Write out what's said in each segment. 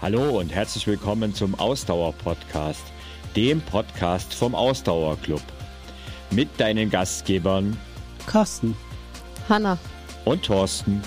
Hallo und herzlich willkommen zum Ausdauer-Podcast, dem Podcast vom Ausdauerclub. Mit deinen Gastgebern Carsten, Hanna und Thorsten.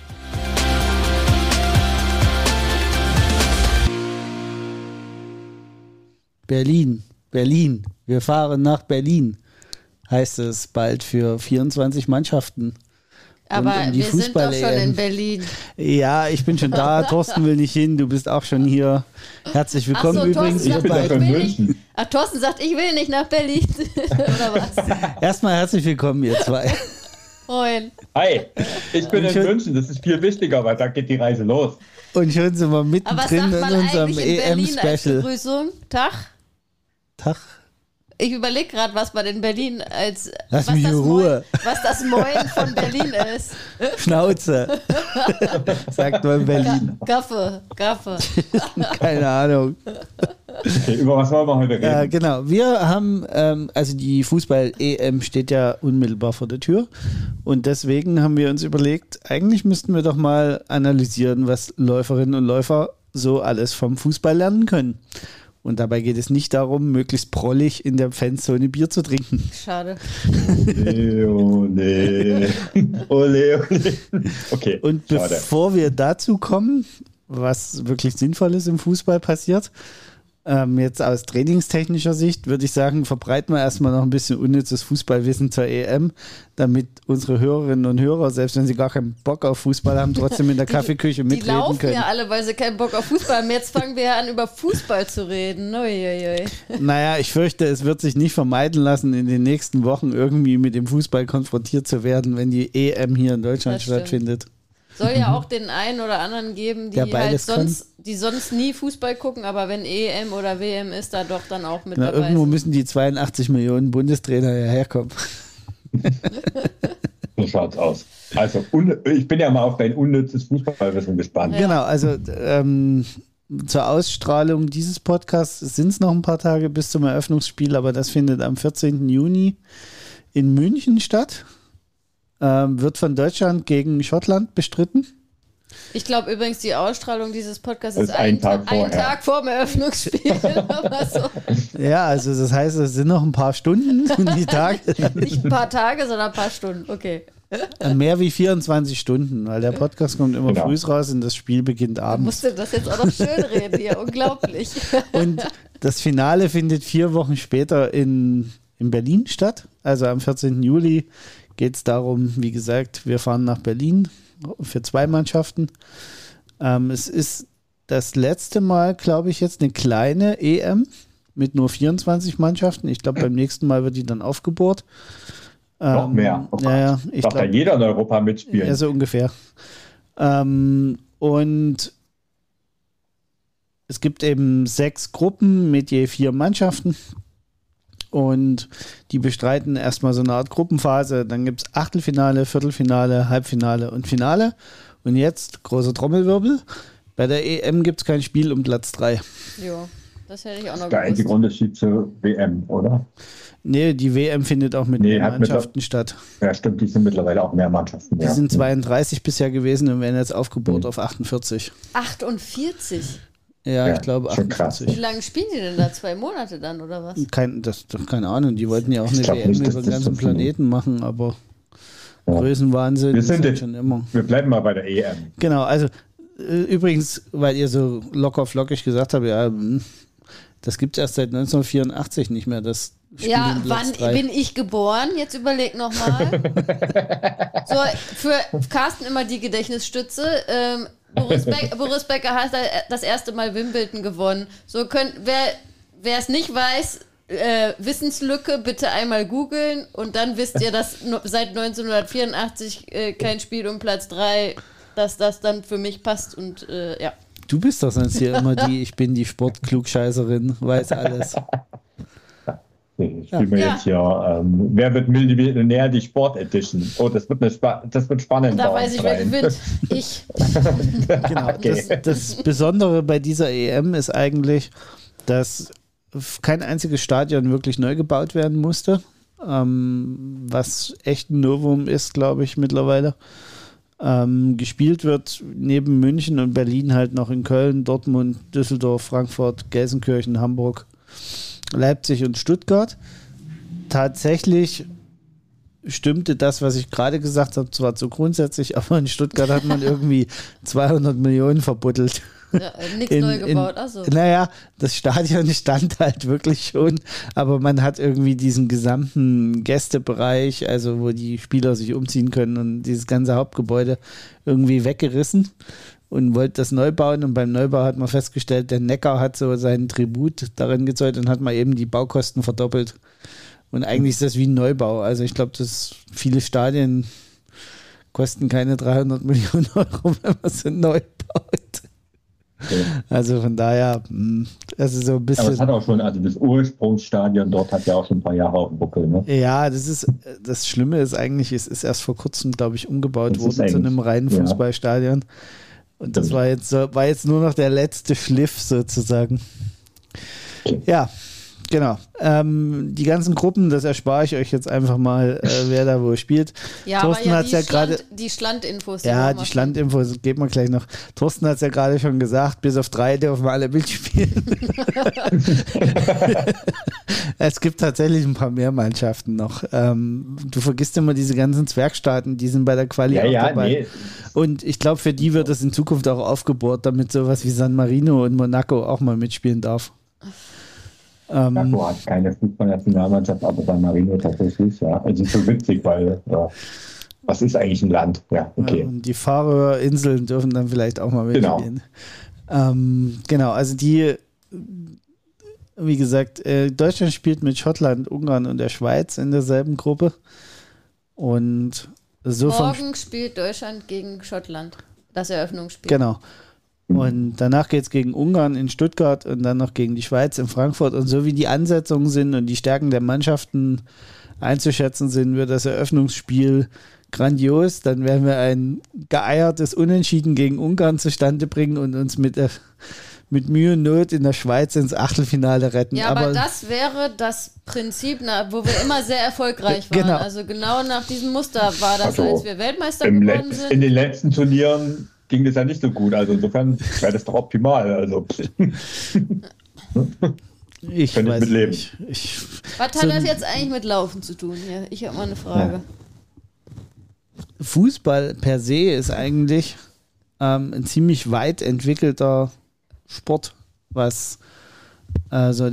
Berlin, wir fahren nach Berlin, heißt es bald für 24 Mannschaften. Aber wir sind doch schon in Berlin. Ja, ich bin schon da. Thorsten will nicht hin. Du bist auch schon hier. Herzlich willkommen übrigens. Thorsten sagt, ich will nicht nach Berlin. Oder was? Erstmal herzlich willkommen, ihr zwei. Moin. Hi, ich bin in München. Das ist viel wichtiger, weil da geht die Reise los. Und schon sind wir mittendrin in unserem EM-Special. Begrüßung. Tag. Ich überlege gerade, was man in Berlin als Lass mich in Ruhe. Was das Moin von Berlin ist. Schnauze. Sagt man in Berlin. Gaffe. Keine Ahnung. Okay, über was wollen wir heute reden? Genau, wir haben, also die Fußball-EM steht ja unmittelbar vor der Tür und deswegen haben wir uns überlegt, eigentlich müssten wir doch mal analysieren, was Läuferinnen und Läufer so alles vom Fußball lernen können. Und dabei geht es nicht darum, möglichst prollig in der Fanzone Bier zu trinken. Schade. Ole. Okay. Und bevor wir dazu kommen, was wirklich Sinnvolles im Fußball passiert, jetzt aus trainingstechnischer Sicht würde ich sagen, verbreiten wir erstmal noch ein bisschen unnützes Fußballwissen zur EM, damit unsere Hörerinnen und Hörer, selbst wenn sie gar keinen Bock auf Fußball haben, trotzdem in der Kaffeeküche mitreden können. Die laufen ja alle, weil sie keinen Bock auf Fußball haben. Jetzt fangen wir ja an, über Fußball zu reden. Uiuiui. Naja, ich fürchte, es wird sich nicht vermeiden lassen, in den nächsten Wochen irgendwie mit dem Fußball konfrontiert zu werden, wenn die EM hier in Deutschland stattfindet. Soll ja auch den einen oder anderen geben, die halt sonst nie Fußball gucken, aber wenn EM oder WM ist, da doch dann auch mit dabei irgendwo sind. Müssen die 82 Millionen Bundestrainer ja herkommen. So schaut's aus. Also, ich bin ja mal auf dein unnützes Fußballwissen gespannt. Ja. Genau, also zur Ausstrahlung dieses Podcasts sind es noch ein paar Tage bis zum Eröffnungsspiel, aber das findet am 14. Juni in München statt. Wird von Deutschland gegen Schottland bestritten. Ich glaube übrigens, die Ausstrahlung dieses Podcasts ist ein Tag vor dem Eröffnungsspiel. So. Ja, also das heißt, es sind noch ein paar Stunden. Die Tage. Nicht ein paar Tage, sondern ein paar Stunden. Okay. Mehr wie 24 Stunden, weil der Podcast kommt immer früh raus und das Spiel beginnt abends. Du musst das jetzt auch noch schön reden hier. Unglaublich. Und das Finale findet 4 Wochen später in Berlin statt. Also am 14. Juli geht es darum, wie gesagt, wir fahren nach Berlin für 2 Mannschaften. Es ist das letzte Mal, glaube ich, jetzt eine kleine EM mit nur 24 Mannschaften. Ich glaube, beim nächsten Mal wird die dann aufgebohrt. Noch mehr. Ja, ich darf glaube, ja jeder in Europa mitspielen. Ja, so ungefähr. Und es gibt eben 6 Gruppen mit je 4 Mannschaften. Und die bestreiten erstmal so eine Art Gruppenphase. Dann gibt es Achtelfinale, Viertelfinale, Halbfinale und Finale. Und jetzt, großer Trommelwirbel, bei der EM gibt es kein Spiel um Platz 3. Jo, das hätte ich auch noch der einzige Unterschied zur WM, oder? Nee, die WM findet auch mit mehr Mannschaften statt. Ja, stimmt, die sind mittlerweile auch mehr Mannschaften. Die sind 32 bisher gewesen und werden jetzt aufgebohrt auf 48. 48? Ja, ich glaube 48. Wie lange spielen die denn da? 2 Monate dann, oder was? Keine Ahnung, die wollten ja auch eine WM über den ganzen Planeten machen, aber Größenwahnsinn ist halt schon immer. Wir bleiben mal bei der EM. Genau, also übrigens, weil ihr so locker flockig gesagt habt, ja, das gibt es erst seit 1984 nicht mehr, das Spiel ja, wann 3. bin ich geboren? Jetzt überleg nochmal. So, für Carsten immer die Gedächtnisstütze. Boris Becker hat das erste Mal Wimbledon gewonnen. So wer es nicht weiß, Wissenslücke, bitte einmal googeln und dann wisst ihr, dass seit 1984 kein Spiel um Platz 3, dass das dann für mich passt und ja. Du bist doch sonst hier immer ich bin die Sportklugscheißerin, weiß alles. Ich spiele mir jetzt hier, wer wird Millionär, die Sport Edition. Oh, das wird spannend. Da weiß ich, wer gewinnt. Ich. Genau. Okay. Das Besondere bei dieser EM ist eigentlich, dass kein einziges Stadion wirklich neu gebaut werden musste, was echt ein Novum ist, glaube ich, mittlerweile. Gespielt wird neben München und Berlin halt noch in Köln, Dortmund, Düsseldorf, Frankfurt, Gelsenkirchen, Hamburg, Leipzig und Stuttgart. Tatsächlich stimmte das, was ich gerade gesagt habe, zwar so grundsätzlich, aber in Stuttgart hat man irgendwie 200 Millionen verbuddelt. Ja, nichts neu gebaut, achso. Naja, das Stadion stand halt wirklich schon, aber man hat irgendwie diesen gesamten Gästebereich, also wo die Spieler sich umziehen können und dieses ganze Hauptgebäude irgendwie weggerissen und wollte das neu bauen, und beim Neubau hat man festgestellt, der Neckar hat so seinen Tribut darin gezollt und hat mal eben die Baukosten verdoppelt. Und eigentlich ist das wie ein Neubau. Also ich glaube, dass viele Stadien kosten keine 300 Millionen Euro, wenn man sie neu baut. Okay. Also von daher, also so ein bisschen. Aber es hat auch schon, also das Ursprungsstadion dort hat ja auch schon ein paar Jahre auf dem Buckel, ne? Ja, das Schlimme ist eigentlich, es ist erst vor kurzem, glaube ich, umgebaut worden zu einem reinen Fußballstadion. Und das war jetzt nur noch der letzte Schliff sozusagen. Okay. Ja. Genau. Die ganzen Gruppen, das erspare ich euch jetzt einfach mal, wer da wo spielt. Ja, Thorsten hat ja gerade. Die Schlandinfos. Ja, die Schlandinfos geben wir gleich noch. Thorsten hat es ja gerade schon gesagt, bis auf 3 dürfen wir alle mitspielen. Es gibt tatsächlich ein paar mehr Mannschaften noch. Du vergisst immer diese ganzen Zwergstaaten, die sind bei der Quali auch dabei. Nee. Und ich glaube, für die wird das in Zukunft auch aufgebohrt, damit sowas wie San Marino und Monaco auch mal mitspielen darf. Monaco hat keine Fußballnationalmannschaft, aber San Marino tatsächlich, ja. Also so witzig, weil was ist eigentlich ein Land? Ja, okay. Und die Färöerinseln dürfen dann vielleicht auch mal mitspielen. Genau, also die, wie gesagt, Deutschland spielt mit Schottland, Ungarn und der Schweiz in derselben Gruppe. Und so morgen spielt Deutschland gegen Schottland, das Eröffnungsspiel. Genau. Und danach geht es gegen Ungarn in Stuttgart und dann noch gegen die Schweiz in Frankfurt. Und so wie die Ansetzungen sind und die Stärken der Mannschaften einzuschätzen sind, wird das Eröffnungsspiel grandios. Dann werden wir ein geeiertes Unentschieden gegen Ungarn zustande bringen und uns mit Mühe und Not in der Schweiz ins Achtelfinale retten. Ja, aber das wäre das Prinzip, wo wir immer sehr erfolgreich waren. Genau. Also genau nach diesem Muster war das, als wir Weltmeister geworden sind. In den letzten Turnieren ging das ja nicht so gut. Also insofern wäre das doch optimal. Also ich weiß mit leben. Nicht. Was hat das jetzt eigentlich mit Laufen zu tun? Ja, ich habe mal eine Frage. Ja. Fußball per se ist eigentlich ein ziemlich weit entwickelter Sport, was so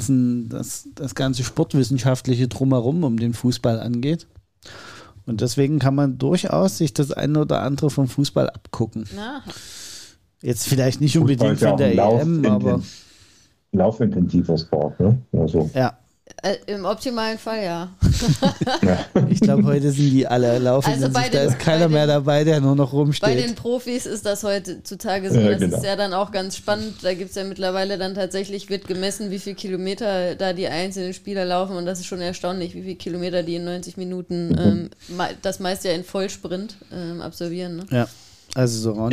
das ganze sportwissenschaftliche Drumherum um den Fußball angeht. Und deswegen kann man durchaus sich das eine oder andere vom Fußball abgucken. Ja. Jetzt vielleicht nicht unbedingt von der EM, aber laufintensiver Sport, ne? Also. Ja. Im optimalen Fall, ja. Ich glaube, heute sind die alle laufintensiv. Also da ist keiner mehr dabei, der nur noch rumsteht. Bei den Profis ist das heutzutage so. Das ist ja dann auch ganz spannend. Da gibt es ja mittlerweile dann tatsächlich, wird gemessen, wie viele Kilometer da die einzelnen Spieler laufen. Und das ist schon erstaunlich, wie viele Kilometer die in 90 Minuten, das meist ja in Vollsprint absolvieren. Ne? Ja. Also so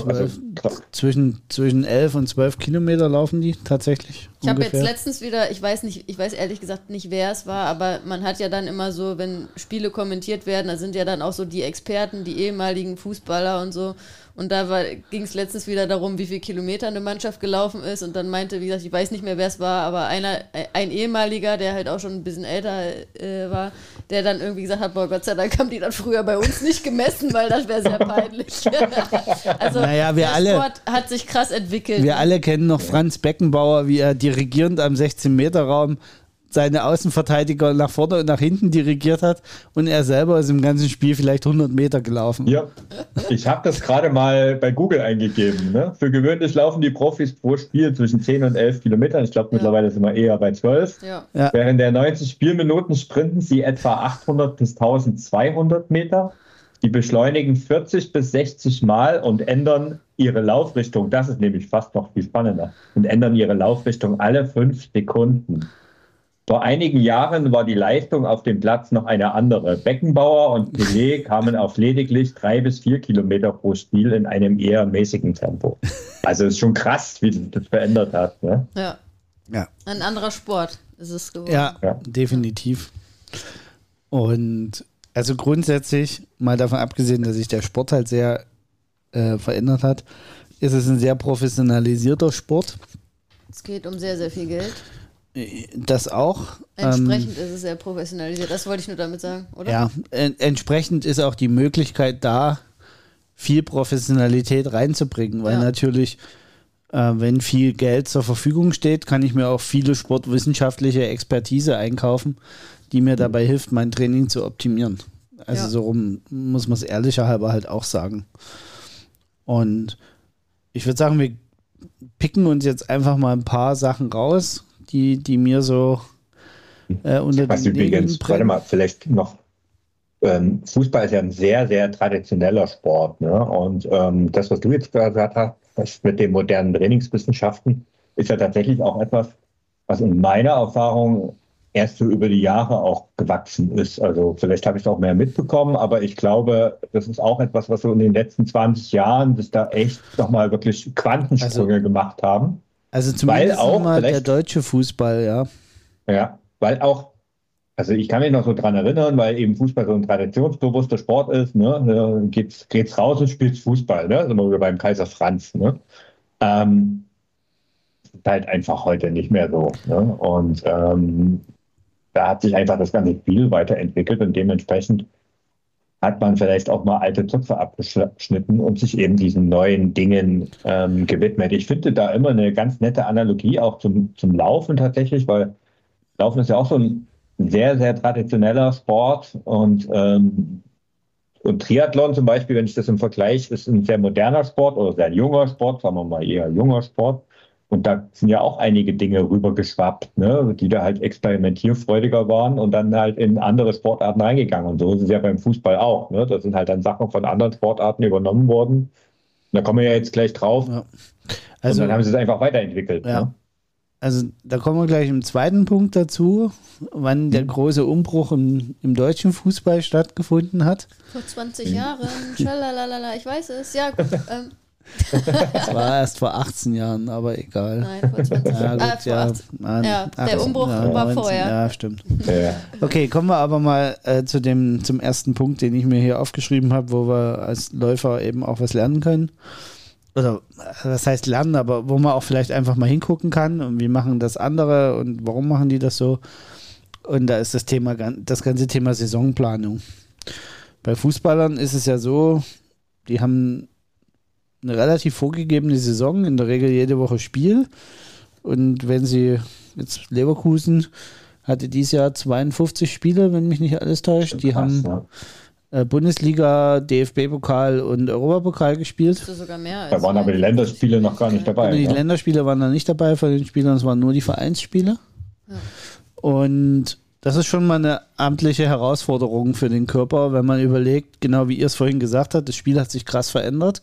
zwischen 11 und 12 Kilometer laufen die tatsächlich. Ich habe jetzt letztens wieder, ich weiß ehrlich gesagt nicht, wer es war, aber man hat ja dann immer so, wenn Spiele kommentiert werden, da sind ja dann auch so die Experten, die ehemaligen Fußballer und so. Und da ging es letztens wieder darum, wie viele Kilometer eine Mannschaft gelaufen ist. Und dann meinte, wie gesagt, ich weiß nicht mehr, wer es war, aber ein ehemaliger, der halt auch schon ein bisschen älter war, der dann irgendwie gesagt hat, boah, Gott sei Dank haben die das früher bei uns nicht gemessen, weil das wäre sehr peinlich. Also Sport hat sich krass entwickelt. Wir alle kennen noch Franz Beckenbauer, wie er dirigierend am 16-Meter-Raum seine Außenverteidiger nach vorne und nach hinten dirigiert hat und er selber ist im ganzen Spiel vielleicht 100 Meter gelaufen. Ja, ich habe das gerade mal bei Google eingegeben. Ne? Für gewöhnlich laufen die Profis pro Spiel zwischen 10 und 11 Kilometern. Ich glaube, mittlerweile sind wir eher bei 12. Ja. Während der 90 Spielminuten sprinten sie etwa 800 bis 1200 Meter. Die beschleunigen 40 bis 60 Mal und ändern ihre Laufrichtung. Das ist nämlich fast noch viel spannender. Und ändern ihre Laufrichtung alle 5 Sekunden. Vor einigen Jahren war die Leistung auf dem Platz noch eine andere. Beckenbauer und Pelé kamen auf lediglich 3 bis 4 Kilometer pro Spiel in einem eher mäßigen Tempo. Also es ist schon krass, wie sich das verändert hat. Ne? Ja. Ein anderer Sport ist es geworden. Ja, definitiv. Und Also grundsätzlich, mal davon abgesehen, dass sich der Sport halt sehr verändert hat, ist es ein sehr professionalisierter Sport. Es geht um sehr, sehr viel Geld. Das auch. Entsprechend ist es sehr professionalisiert, das wollte ich nur damit sagen, oder? Ja, entsprechend ist auch die Möglichkeit da, viel Professionalität reinzubringen, weil natürlich, wenn viel Geld zur Verfügung steht, kann ich mir auch viele sportwissenschaftliche Expertise einkaufen, die mir dabei hilft, mein Training zu optimieren. Also so rum muss man es ehrlicher halber halt auch sagen. Und ich würde sagen, wir picken uns jetzt einfach mal ein paar Sachen raus, die mir so unter den Nägeln brennen. Warte mal, vielleicht noch, Fußball ist ja ein sehr, sehr traditioneller Sport. Ne? Und das, was du jetzt gesagt hast, das mit den modernen Trainingswissenschaften, ist ja tatsächlich auch etwas, was in meiner Erfahrung erst so über die Jahre auch gewachsen ist. Also vielleicht habe ich es auch mehr mitbekommen, aber ich glaube, das ist auch etwas, was so in den letzten 20 Jahren, dass da echt nochmal wirklich Quantensprünge gemacht haben. Also zumindest auch mal der deutsche Fußball, ja. Ja, weil auch, also ich kann mich noch so dran erinnern, weil eben Fußball so ein traditionsbewusster Sport ist, ne? Geht's raus und spielst Fußball, ne? Sind wir wieder beim Kaiser Franz, ne? Ist halt einfach heute nicht mehr so, ne? Und da hat sich einfach das ganze Spiel weiterentwickelt und dementsprechend hat man vielleicht auch mal alte Zöpfe abgeschnitten und sich eben diesen neuen Dingen gewidmet. Ich finde da immer eine ganz nette Analogie auch zum Laufen tatsächlich, weil Laufen ist ja auch so ein sehr, sehr traditioneller Sport und Triathlon zum Beispiel, wenn ich das im Vergleich, ist ein sehr moderner Sport oder sehr junger Sport, sagen wir mal eher junger Sport. Und da sind ja auch einige Dinge rübergeschwappt, ne, die da halt experimentierfreudiger waren und dann halt in andere Sportarten reingegangen. Und so ist es ja beim Fußball auch. Ne? Da sind halt dann Sachen von anderen Sportarten übernommen worden. Und da kommen wir ja jetzt gleich drauf. Ja. Also, und dann haben sie es einfach weiterentwickelt. Ja. Ne? Also da kommen wir gleich im zweiten Punkt dazu, wann der große Umbruch im deutschen Fußball stattgefunden hat. Vor 20 Jahren, schalalala, ich weiß es, ja gut. Das war erst vor 18 Jahren, aber egal. Nein, vor 20 Jahren. Der Umbruch war vorher. Ja, stimmt. Okay, kommen wir aber mal zum ersten Punkt, den ich mir hier aufgeschrieben habe, wo wir als Läufer eben auch was lernen können. Oder was heißt lernen, aber wo man auch vielleicht einfach mal hingucken kann und wie machen das andere und warum machen die das so. Und da ist das ganze Thema Saisonplanung. Bei Fußballern ist es ja so, die haben eine relativ vorgegebene Saison, in der Regel jede Woche Spiel. Und wenn sie jetzt Leverkusen hatte dieses Jahr 52 Spiele, wenn mich nicht alles täuscht. Die haben Bundesliga, DFB-Pokal und Europapokal gespielt. Sogar mehr da waren aber die Länderspiele noch gar nicht dabei. Die Länderspiele waren da nicht dabei von den Spielern, es waren nur die Vereinsspiele. Ja. Und das ist schon mal eine amtliche Herausforderung für den Körper, wenn man überlegt, genau wie ihr es vorhin gesagt habt, das Spiel hat sich krass verändert.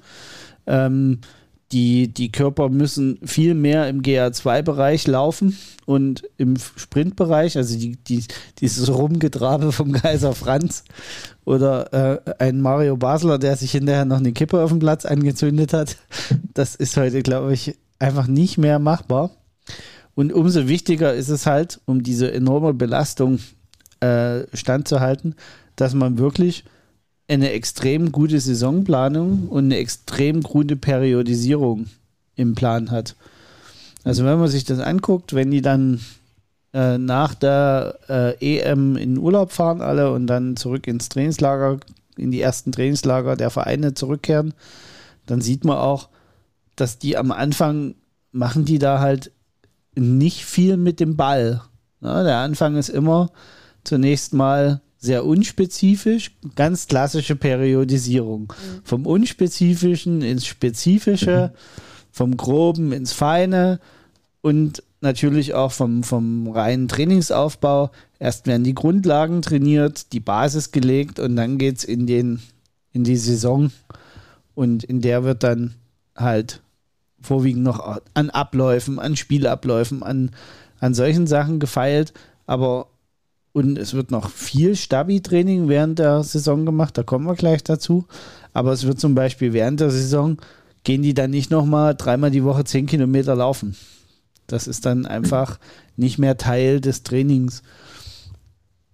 Die Körper müssen viel mehr im GA2-Bereich laufen und im Sprintbereich, also dieses Rumgetrabe vom Kaiser Franz oder ein Mario Basler, der sich hinterher noch eine Kippe auf dem Platz angezündet hat, das ist heute, glaube ich, einfach nicht mehr machbar. Und umso wichtiger ist es halt, um diese enorme Belastung standzuhalten, dass man wirklich eine extrem gute Saisonplanung und eine extrem gute Periodisierung im Plan hat. Also wenn man sich das anguckt, wenn die dann nach der EM in Urlaub fahren alle und dann zurück ins Trainingslager, in die ersten Trainingslager der Vereine zurückkehren, dann sieht man auch, dass die am Anfang machen die da halt nicht viel mit dem Ball. Ja, der Anfang ist immer zunächst mal sehr unspezifisch, ganz klassische Periodisierung. Vom Unspezifischen ins Spezifische, vom Groben ins Feine und natürlich auch vom reinen Trainingsaufbau. Erst werden die Grundlagen trainiert, die Basis gelegt und dann geht es in die Saison und in der wird dann halt vorwiegend noch an Abläufen, an Spielabläufen, an solchen Sachen gefeilt, und es wird noch viel Stabi-Training während der Saison gemacht, da kommen wir gleich dazu. Aber es wird zum Beispiel während der Saison, gehen die dann nicht nochmal 3-mal die Woche 10 Kilometer laufen. Das ist dann einfach nicht mehr Teil des Trainings.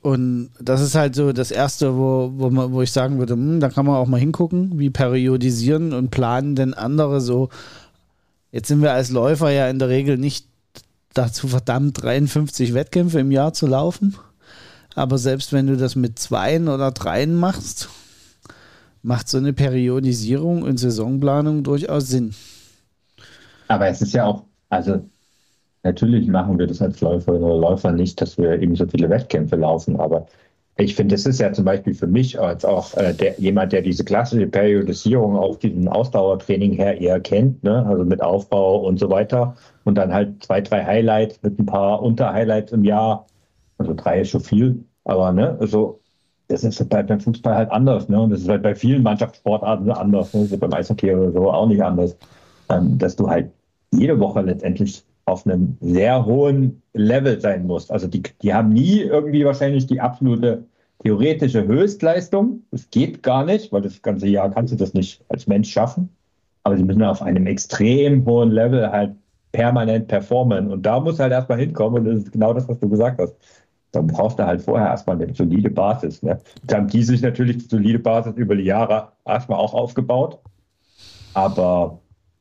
Und das ist halt so das Erste, wo ich sagen würde, da kann man auch mal hingucken, wie periodisieren und planen denn andere so. Jetzt sind wir als Läufer ja in der Regel nicht dazu verdammt, 53 Wettkämpfe im Jahr zu laufen. Aber selbst wenn du das mit 2 oder 3 machst, macht so eine Periodisierung und Saisonplanung durchaus Sinn. Aber es ist ja auch, also natürlich machen wir das als Läufer oder Läufer nicht, dass wir eben so viele Wettkämpfe laufen, aber ich finde, das ist ja zum Beispiel für mich als auch jemand, der diese klassische Periodisierung auf diesem Ausdauertraining her eher kennt, ne? Also mit Aufbau und so weiter und dann halt 2, 3 Highlights mit ein paar Unterhighlights im Jahr, also 3 ist schon viel, aber ne, also das ist beim Fußball halt anders, ne? Und das ist halt bei vielen Mannschaftssportarten anders, ne? Das ist beim Eishockey oder so auch nicht anders, dass du halt jede Woche letztendlich auf einem sehr hohen Level sein musst. Also die haben nie irgendwie wahrscheinlich die absolute theoretische Höchstleistung. Das geht gar nicht, weil das ganze Jahr kannst du das nicht als Mensch schaffen. Aber sie müssen auf einem extrem hohen Level halt permanent performen. Und da muss halt erstmal hinkommen. Und das ist genau das, was du gesagt hast. Dann brauchst du halt vorher erstmal eine solide Basis. Ne? Dann haben die sich natürlich die solide Basis über die Jahre erstmal auch aufgebaut. Aber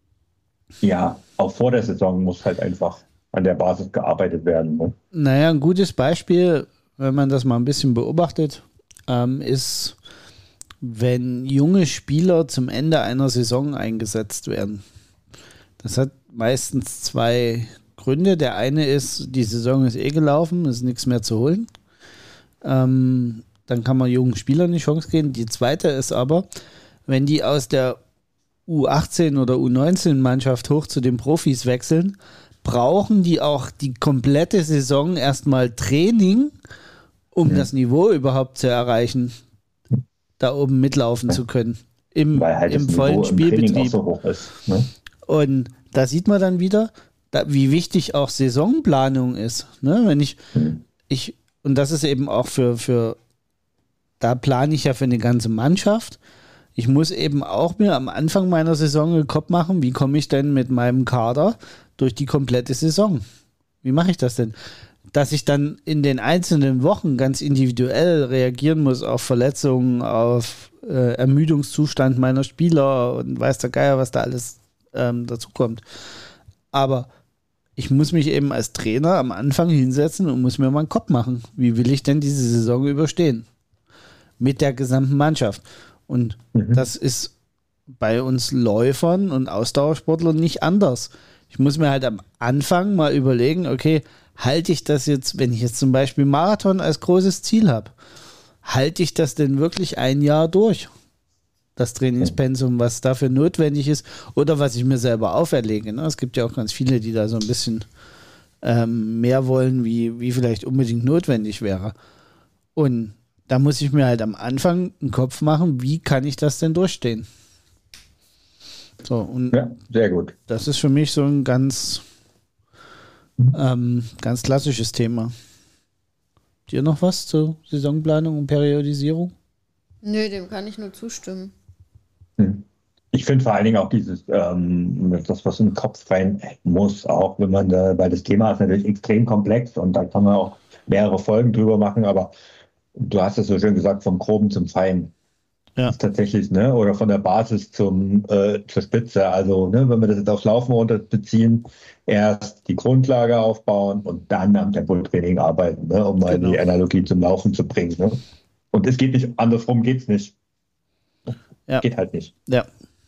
ja, auch vor der Saison muss halt einfach an der Basis gearbeitet werden. Ne? Naja, ein gutes Beispiel, wenn man das mal ein bisschen beobachtet, ist, wenn junge Spieler zum Ende einer Saison eingesetzt werden. Das hat meistens 2 Gründe. Der eine ist, die Saison ist gelaufen, ist nichts mehr zu holen. Dann kann man jungen Spielern die Chance geben. Die zweite ist aber, wenn die aus der U18 oder U19-Mannschaft hoch zu den Profis wechseln, brauchen die auch die komplette Saison erstmal Training, um das Niveau überhaupt zu erreichen, da oben mitlaufen zu können. Im vollen Spielbetrieb. So hoch ist, ne? Und da sieht man dann wieder, wie wichtig auch Saisonplanung ist. Ne? Wenn ich und das ist eben auch da plane ich ja für eine ganze Mannschaft. Ich muss eben auch mir am Anfang meiner Saison einen Kopf machen, wie komme ich denn mit meinem Kader durch die komplette Saison? Wie mache ich das denn? Dass ich dann in den einzelnen Wochen ganz individuell reagieren muss auf Verletzungen, auf Ermüdungszustand meiner Spieler und weiß der Geier, was da alles dazu kommt. Aber ich muss mich eben als Trainer am Anfang hinsetzen und muss mir mal einen Kopf machen. Wie will ich denn diese Saison überstehen? Mit der gesamten Mannschaft. Und das ist bei uns Läufern und Ausdauersportlern nicht anders. Ich muss mir halt am Anfang mal überlegen, okay, halte ich das jetzt, wenn ich jetzt zum Beispiel Marathon als großes Ziel habe, halte ich das denn wirklich ein Jahr durch? Das Trainingspensum, was dafür notwendig ist oder was ich mir selber auferlege. Ne? Es gibt ja auch ganz viele, die da so ein bisschen mehr wollen, wie vielleicht unbedingt notwendig wäre. Und da muss ich mir halt am Anfang einen Kopf machen, wie kann ich das denn durchstehen? So, und ja, sehr gut. Das ist für mich so ein ganz klassisches Thema. Habt ihr noch was zur Saisonplanung und Periodisierung? Nö, dem kann ich nur zustimmen. Ich finde vor allen Dingen auch dieses, das, was in den Kopf rein muss, auch wenn man weil das Thema ist natürlich extrem komplex und da kann man auch mehrere Folgen drüber machen, aber du hast es so schön gesagt, vom Groben zum Feinen. Ja. Das ist tatsächlich, ne? Oder von der Basis zur Spitze. Also, ne, wenn wir das jetzt aufs Laufen runterbeziehen, erst die Grundlage aufbauen und dann am Tempotraining arbeiten, ne? Um mal die Analogie zum Laufen zu bringen. Ne? Und es geht nicht, andersrum geht es nicht. Ja. Geht halt nicht. Ja.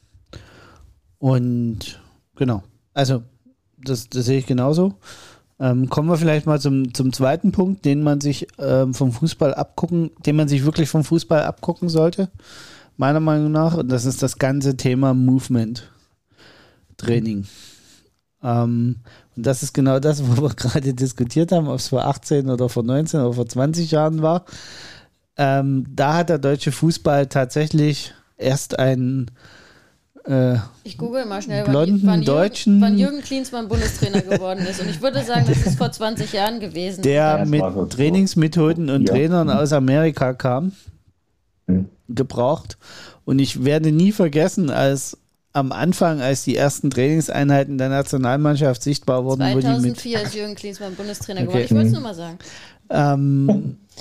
Und genau. Also, das sehe ich genauso. Kommen wir vielleicht mal zum zweiten Punkt, den man sich wirklich vom Fußball abgucken sollte, meiner Meinung nach. Und das ist das ganze Thema Movement-Training. Und das ist genau das, wo wir gerade diskutiert haben, ob es vor 18 oder vor 19 oder vor 20 Jahren war. Da hat der deutsche Fußball tatsächlich erst einen ich google mal schnell, wann Jürgen Klinsmann Bundestrainer geworden ist. Und ich würde sagen, das ist vor 20 Jahren gewesen. Der mit Trainingsmethoden und Trainern aus Amerika kam, gebraucht. Und ich werde nie vergessen, als am Anfang, als die ersten Trainingseinheiten der Nationalmannschaft sichtbar wurden. 2004 ist Jürgen Klinsmann Bundestrainer geworden. Ich wollte es nur mal sagen.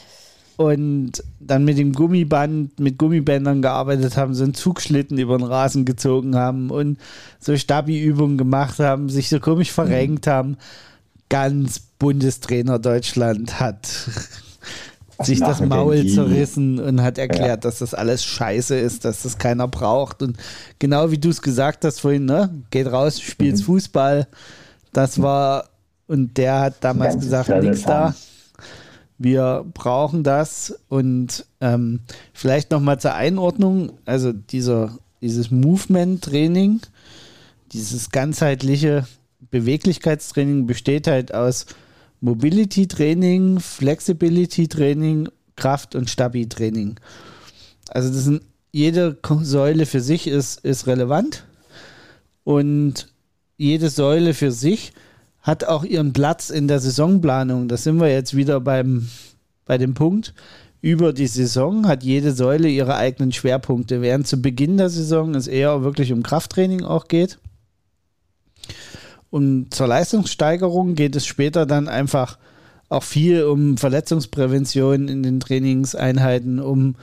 und dann mit dem mit Gummibändern gearbeitet haben, so einen Zugschlitten über den Rasen gezogen haben und so Stabi-Übungen gemacht haben, sich so komisch verrenkt haben. Ganz Bundestrainer Deutschland hat sich das Maul zerrissen und hat erklärt, dass das alles scheiße ist, dass das keiner braucht. Und genau wie du es gesagt hast vorhin, ne? Geht raus, spielst Fußball. Das war, und der hat damals gesagt, nichts da. Wir brauchen das. Und vielleicht nochmal zur Einordnung, also dieses Movement-Training, dieses ganzheitliche Beweglichkeitstraining besteht halt aus Mobility-Training, Flexibility-Training, Kraft- und Stabi-Training. Also jede Säule für sich ist relevant und jede Säule für sich hat auch ihren Platz in der Saisonplanung. Da sind wir jetzt wieder bei dem Punkt. Über die Saison hat jede Säule ihre eigenen Schwerpunkte, während zu Beginn der Saison es eher wirklich um Krafttraining auch geht. Und zur Leistungssteigerung geht es später dann einfach auch viel um Verletzungsprävention in den Trainingseinheiten, um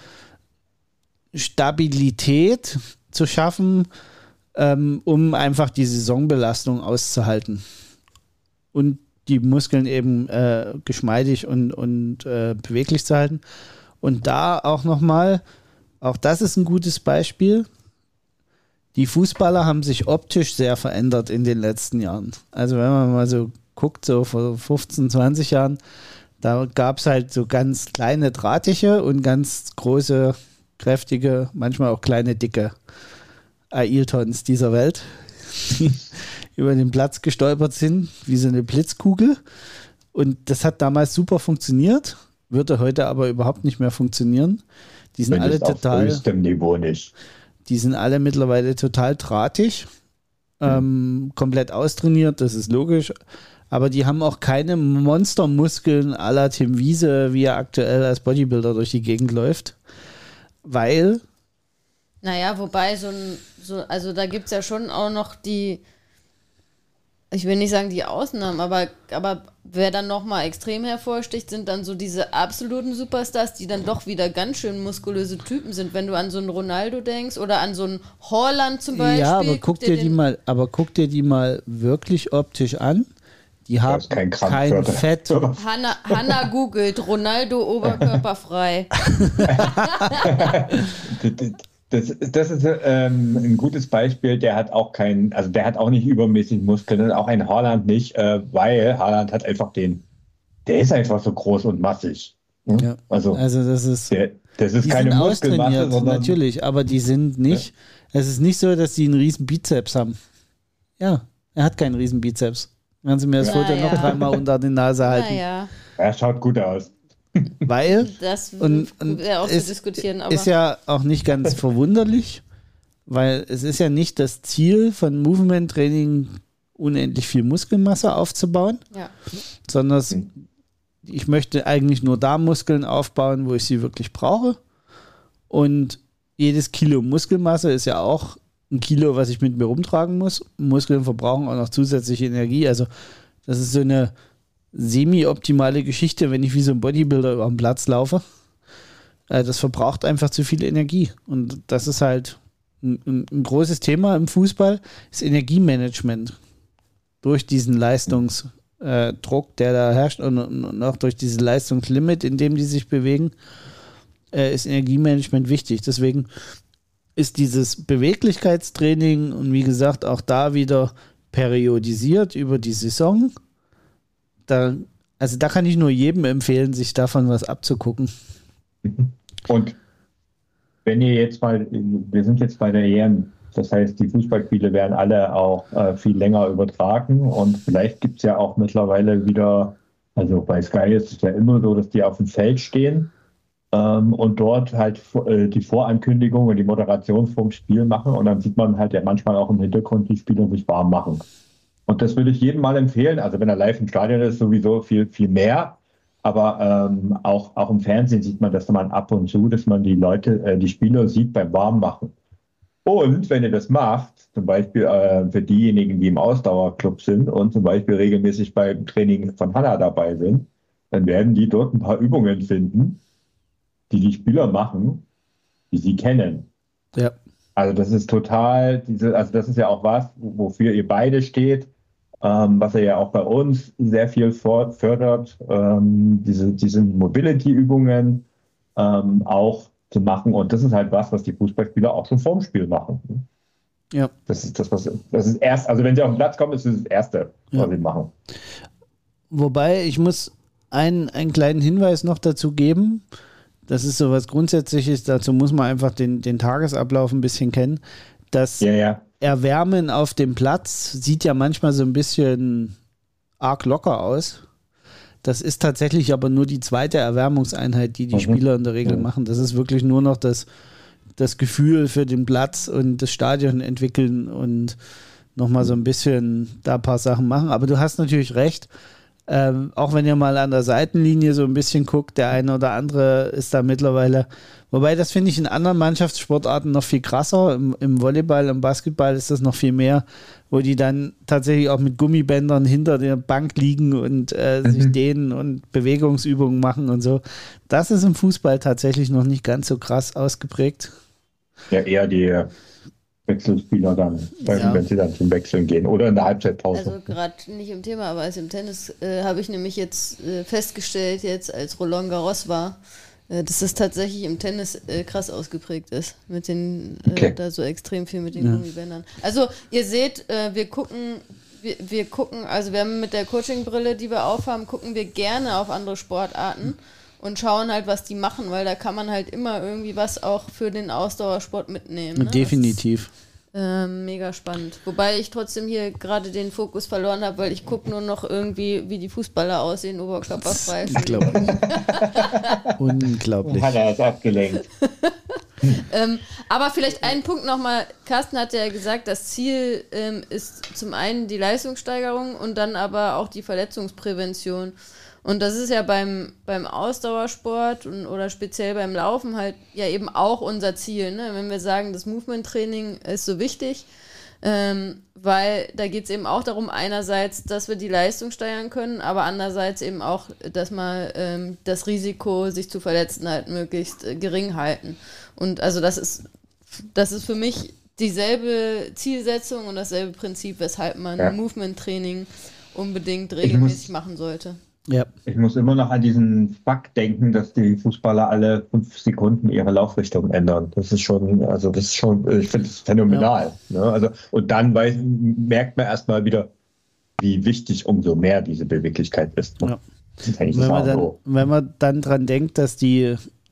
Stabilität zu schaffen, um einfach die Saisonbelastung auszuhalten und die Muskeln eben geschmeidig und beweglich zu halten. Und da auch nochmal, auch das ist ein gutes Beispiel, die Fußballer haben sich optisch sehr verändert in den letzten Jahren. Also wenn man mal so guckt, so vor 15, 20 Jahren, da gab es halt so ganz kleine, drahtige und ganz große, kräftige, manchmal auch kleine, dicke Ailtons dieser Welt, die über den Platz gestolpert sind, wie so eine Blitzkugel. Und das hat damals super funktioniert, würde heute aber überhaupt nicht mehr funktionieren. Die sind alle total... Auf höchstem Niveau nicht. Die sind alle mittlerweile total drahtig, komplett austrainiert, das ist logisch. Aber die haben auch keine Monstermuskeln à la Tim Wiese, wie er aktuell als Bodybuilder durch die Gegend läuft. Weil... Naja, wobei also da gibt es ja schon auch noch die, ich will nicht sagen die Ausnahmen, aber wer dann nochmal extrem hervorsticht, sind dann so diese absoluten Superstars, die dann doch wieder ganz schön muskulöse Typen sind, wenn du an so einen Ronaldo denkst oder an so einen Haaland zum Beispiel. Ja, aber guck dir die mal wirklich optisch an. Die haben kein Fett. Hanna googelt, Ronaldo oberkörperfrei. Das ist ein gutes Beispiel. Der hat auch der hat auch nicht übermäßig Muskeln, auch ein Haaland nicht, weil Haaland hat einfach der ist einfach so groß und massig. Ja. Also das ist keine Muskelmasse, sondern natürlich, aber die sind nicht. Ja. Es ist nicht so, dass sie einen riesen Bizeps haben. Ja, er hat keinen riesen Bizeps. Wenn Sie mir das Foto noch dreimal unter die Nase halten. Ja. Er schaut gut aus. Weil, das wäre auch zu diskutieren, aber ist ja auch nicht ganz verwunderlich, weil es ist ja nicht das Ziel von Movement Training, unendlich viel Muskelmasse aufzubauen, sondern ich möchte eigentlich nur da Muskeln aufbauen, wo ich sie wirklich brauche. Und jedes Kilo Muskelmasse ist ja auch ein Kilo, was ich mit mir rumtragen muss. Muskeln verbrauchen auch noch zusätzliche Energie. Also das ist so eine semi-optimale Geschichte, wenn ich wie so ein Bodybuilder über den Platz laufe. Das verbraucht einfach zu viel Energie. Und das ist halt ein großes Thema im Fußball, ist Energiemanagement. Durch diesen Leistungsdruck, der da herrscht und auch durch dieses Leistungslimit, in dem die sich bewegen, ist Energiemanagement wichtig. Deswegen ist dieses Beweglichkeitstraining und wie gesagt auch da wieder periodisiert über die Saison. Da kann ich nur jedem empfehlen, sich davon was abzugucken. Und wenn ihr jetzt wir sind jetzt bei der EM, das heißt, die Fußballspiele werden alle auch viel länger übertragen und vielleicht gibt es ja auch mittlerweile wieder, also bei Sky ist es ja immer so, dass die auf dem Feld stehen und dort halt die Vorankündigung und die Moderation vom Spiel machen und dann sieht man halt ja manchmal auch im Hintergrund die Spieler sich warm machen. Und das würde ich jedem mal empfehlen. Also wenn er live im Stadion ist, sowieso viel, viel mehr. Aber auch im Fernsehen sieht man das man ab und zu, dass man die Spieler sieht beim Warmmachen. Und wenn ihr das macht, zum Beispiel für diejenigen, die im Ausdauerclub sind und zum Beispiel regelmäßig beim Training von Hanna dabei sind, dann werden die dort ein paar Übungen finden, die die Spieler machen, die sie kennen. Ja. Also das ist total, also das ist ja auch was, wofür ihr beide steht, was er ja auch bei uns sehr viel fördert, diese Mobility-Übungen auch zu machen. Und das ist halt was die Fußballspieler auch schon vorm Spiel machen. Ja. Das ist erst, also wenn sie auf den Platz kommen, ist das Erste, was sie machen. Wobei, ich muss einen kleinen Hinweis noch dazu geben. Das ist so was Grundsätzliches, dazu muss man einfach den Tagesablauf ein bisschen kennen. Das Erwärmen auf dem Platz sieht ja manchmal so ein bisschen arg locker aus. Das ist tatsächlich aber nur die zweite Erwärmungseinheit, die Spieler in der Regel machen. Das ist wirklich nur noch das Gefühl für den Platz und das Stadion entwickeln und nochmal so ein bisschen da ein paar Sachen machen. Aber du hast natürlich recht, auch wenn ihr mal an der Seitenlinie so ein bisschen guckt, der eine oder andere ist da mittlerweile, wobei das finde ich in anderen Mannschaftssportarten noch viel krasser, im Volleyball, im Basketball ist das noch viel mehr, wo die dann tatsächlich auch mit Gummibändern hinter der Bank liegen und sich dehnen und Bewegungsübungen machen und so. Das ist im Fußball tatsächlich noch nicht ganz so krass ausgeprägt. Ja, eher die Wechselspieler dann, wenn sie dann zum Wechseln gehen oder in der Halbzeitpause. Also gerade nicht im Thema, aber als im Tennis habe ich nämlich jetzt festgestellt, jetzt als Roland Garros war, dass das tatsächlich im Tennis krass ausgeprägt ist, mit den da so extrem viel mit den Gummibändern. Also ihr seht, wir gucken, also wir haben mit der Coachingbrille, die wir aufhaben, gucken wir gerne auf andere Sportarten und schauen halt, was die machen, weil da kann man halt immer irgendwie was auch für den Ausdauersport mitnehmen. Ne? Definitiv. Mega spannend. Wobei ich trotzdem hier gerade den Fokus verloren habe, weil ich gucke nur noch irgendwie, wie die Fußballer aussehen, oberkörperfrei. Unglaublich. Hat er es abgelenkt. Aber vielleicht einen Punkt nochmal. Carsten hat ja gesagt, das Ziel ist zum einen die Leistungssteigerung und dann aber auch die Verletzungsprävention. Und das ist ja beim Ausdauersport oder speziell beim Laufen halt ja eben auch unser Ziel. Ne? Wenn wir sagen, das Movement-Training ist so wichtig, weil da geht es eben auch darum, einerseits, dass wir die Leistung steigern können, aber andererseits eben auch, dass wir das Risiko, sich zu verletzen, halt möglichst gering halten. Und also das ist für mich dieselbe Zielsetzung und dasselbe Prinzip, weshalb man Movement-Training unbedingt regelmäßig machen sollte. Ja. Ich muss immer noch an diesen Fakt denken, dass die Fußballer alle 5 Sekunden ihre Laufrichtung ändern. Das ist schon, ich finde das phänomenal. Ja. Ne? Also, und dann merkt man erstmal wieder, wie wichtig umso mehr diese Beweglichkeit ist. Ne? Ja. Das ist eigentlich wenn man dann dran denkt, dass die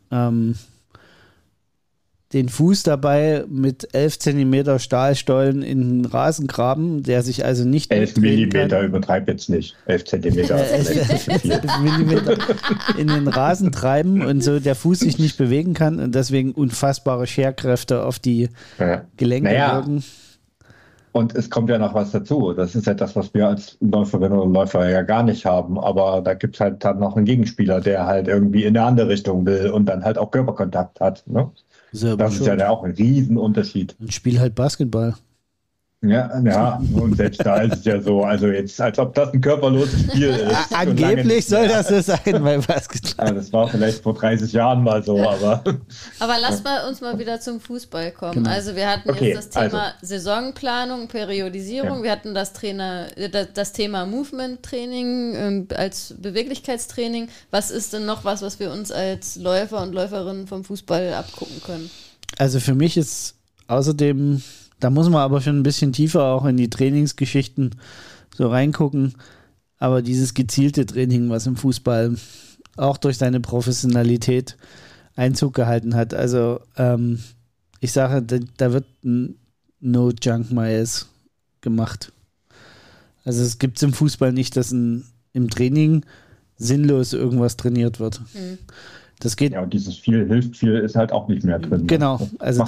den Fuß dabei mit 11 Centimeter Stahlstollen in den Rasen graben, der sich also nicht 11 Millimeter, übertreib jetzt nicht. 11 Zentimeter. 11 Millimeter in den Rasen treiben und so der Fuß sich nicht bewegen kann und deswegen unfassbare Scherkräfte auf die Gelenke wirken. Und es kommt ja noch was dazu. Das ist ja das, was wir als Läuferinnen und Läufer ja gar nicht haben. Aber da gibt es halt dann noch einen Gegenspieler, der halt irgendwie in eine andere Richtung will und dann halt auch Körperkontakt hat. Ne? Das ist ja auch ein Riesenunterschied. Und spiel halt Basketball. Ja, und selbst da ist es ja so, also jetzt, als ob das ein körperloses Spiel ist. Angeblich soll das so sein bei Basketball. Ja, das war vielleicht vor 30 Jahren mal so, aber... Aber lasst uns mal wieder zum Fußball kommen. Genau. Also wir hatten jetzt das Thema Saisonplanung, Periodisierung, wir hatten das Thema Movement-Training als Beweglichkeitstraining. Was ist denn noch was wir uns als Läufer und Läuferinnen vom Fußball abgucken können? Also für mich ist außerdem... Da muss man aber schon ein bisschen tiefer auch in die Trainingsgeschichten so reingucken. Aber dieses gezielte Training, was im Fußball auch durch seine Professionalität Einzug gehalten hat. Also ich sage, da wird no junk miles gemacht. Also es gibt es im Fußball nicht, dass im Training sinnlos irgendwas trainiert wird. Mhm. Das geht. Ja, und dieses viel hilft viel ist halt auch nicht mehr drin. Genau, also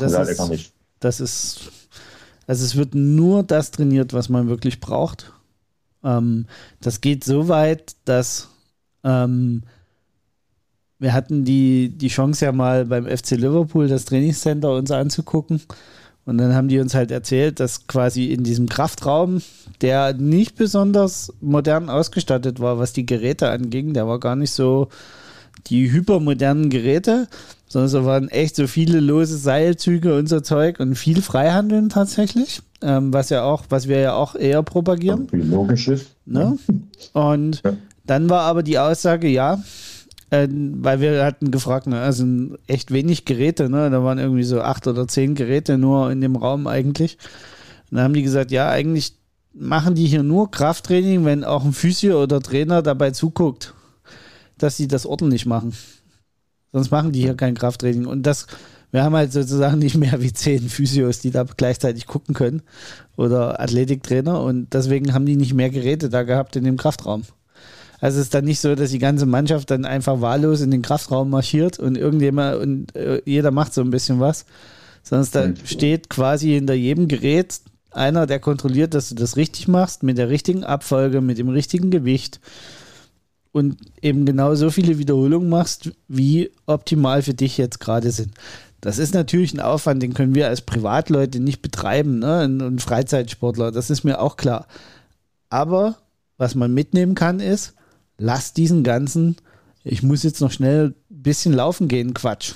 also es wird nur das trainiert, was man wirklich braucht. Das geht so weit, dass wir hatten die Chance ja mal beim FC Liverpool das Trainingscenter uns anzugucken und dann haben die uns halt erzählt, dass quasi in diesem Kraftraum, der nicht besonders modern ausgestattet war, was die Geräte anging, der war gar nicht so die hypermodernen Geräte, sondern es waren echt so viele lose Seilzüge und so Zeug und viel Freihandeln tatsächlich, was wir ja auch eher propagieren. Wie logisch ist. Ne? Und dann war aber die Aussage, weil wir hatten gefragt, also echt wenig Geräte, ne? Da waren irgendwie so 8 oder 10 Geräte nur in dem Raum eigentlich. Und dann haben die gesagt, ja, eigentlich machen die hier nur Krafttraining, wenn auch ein Physio oder Trainer dabei zuguckt, dass sie das ordentlich machen. Sonst machen die hier kein Krafttraining. Und wir haben halt sozusagen nicht mehr wie 10 Physios, die da gleichzeitig gucken können oder Athletiktrainer und deswegen haben die nicht mehr Geräte da gehabt in dem Kraftraum. Also es ist dann nicht so, dass die ganze Mannschaft dann einfach wahllos in den Kraftraum marschiert und jeder macht so ein bisschen was, sondern da steht quasi hinter jedem Gerät einer, der kontrolliert, dass du das richtig machst, mit der richtigen Abfolge, mit dem richtigen Gewicht und eben genau so viele Wiederholungen machst, wie optimal für dich jetzt gerade sind. Das ist natürlich ein Aufwand, den können wir als Privatleute nicht betreiben, ne? Und Freizeitsportler, das ist mir auch klar. Aber was man mitnehmen kann ist, lass diesen ganzen, ich muss jetzt noch schnell ein bisschen laufen gehen, Quatsch.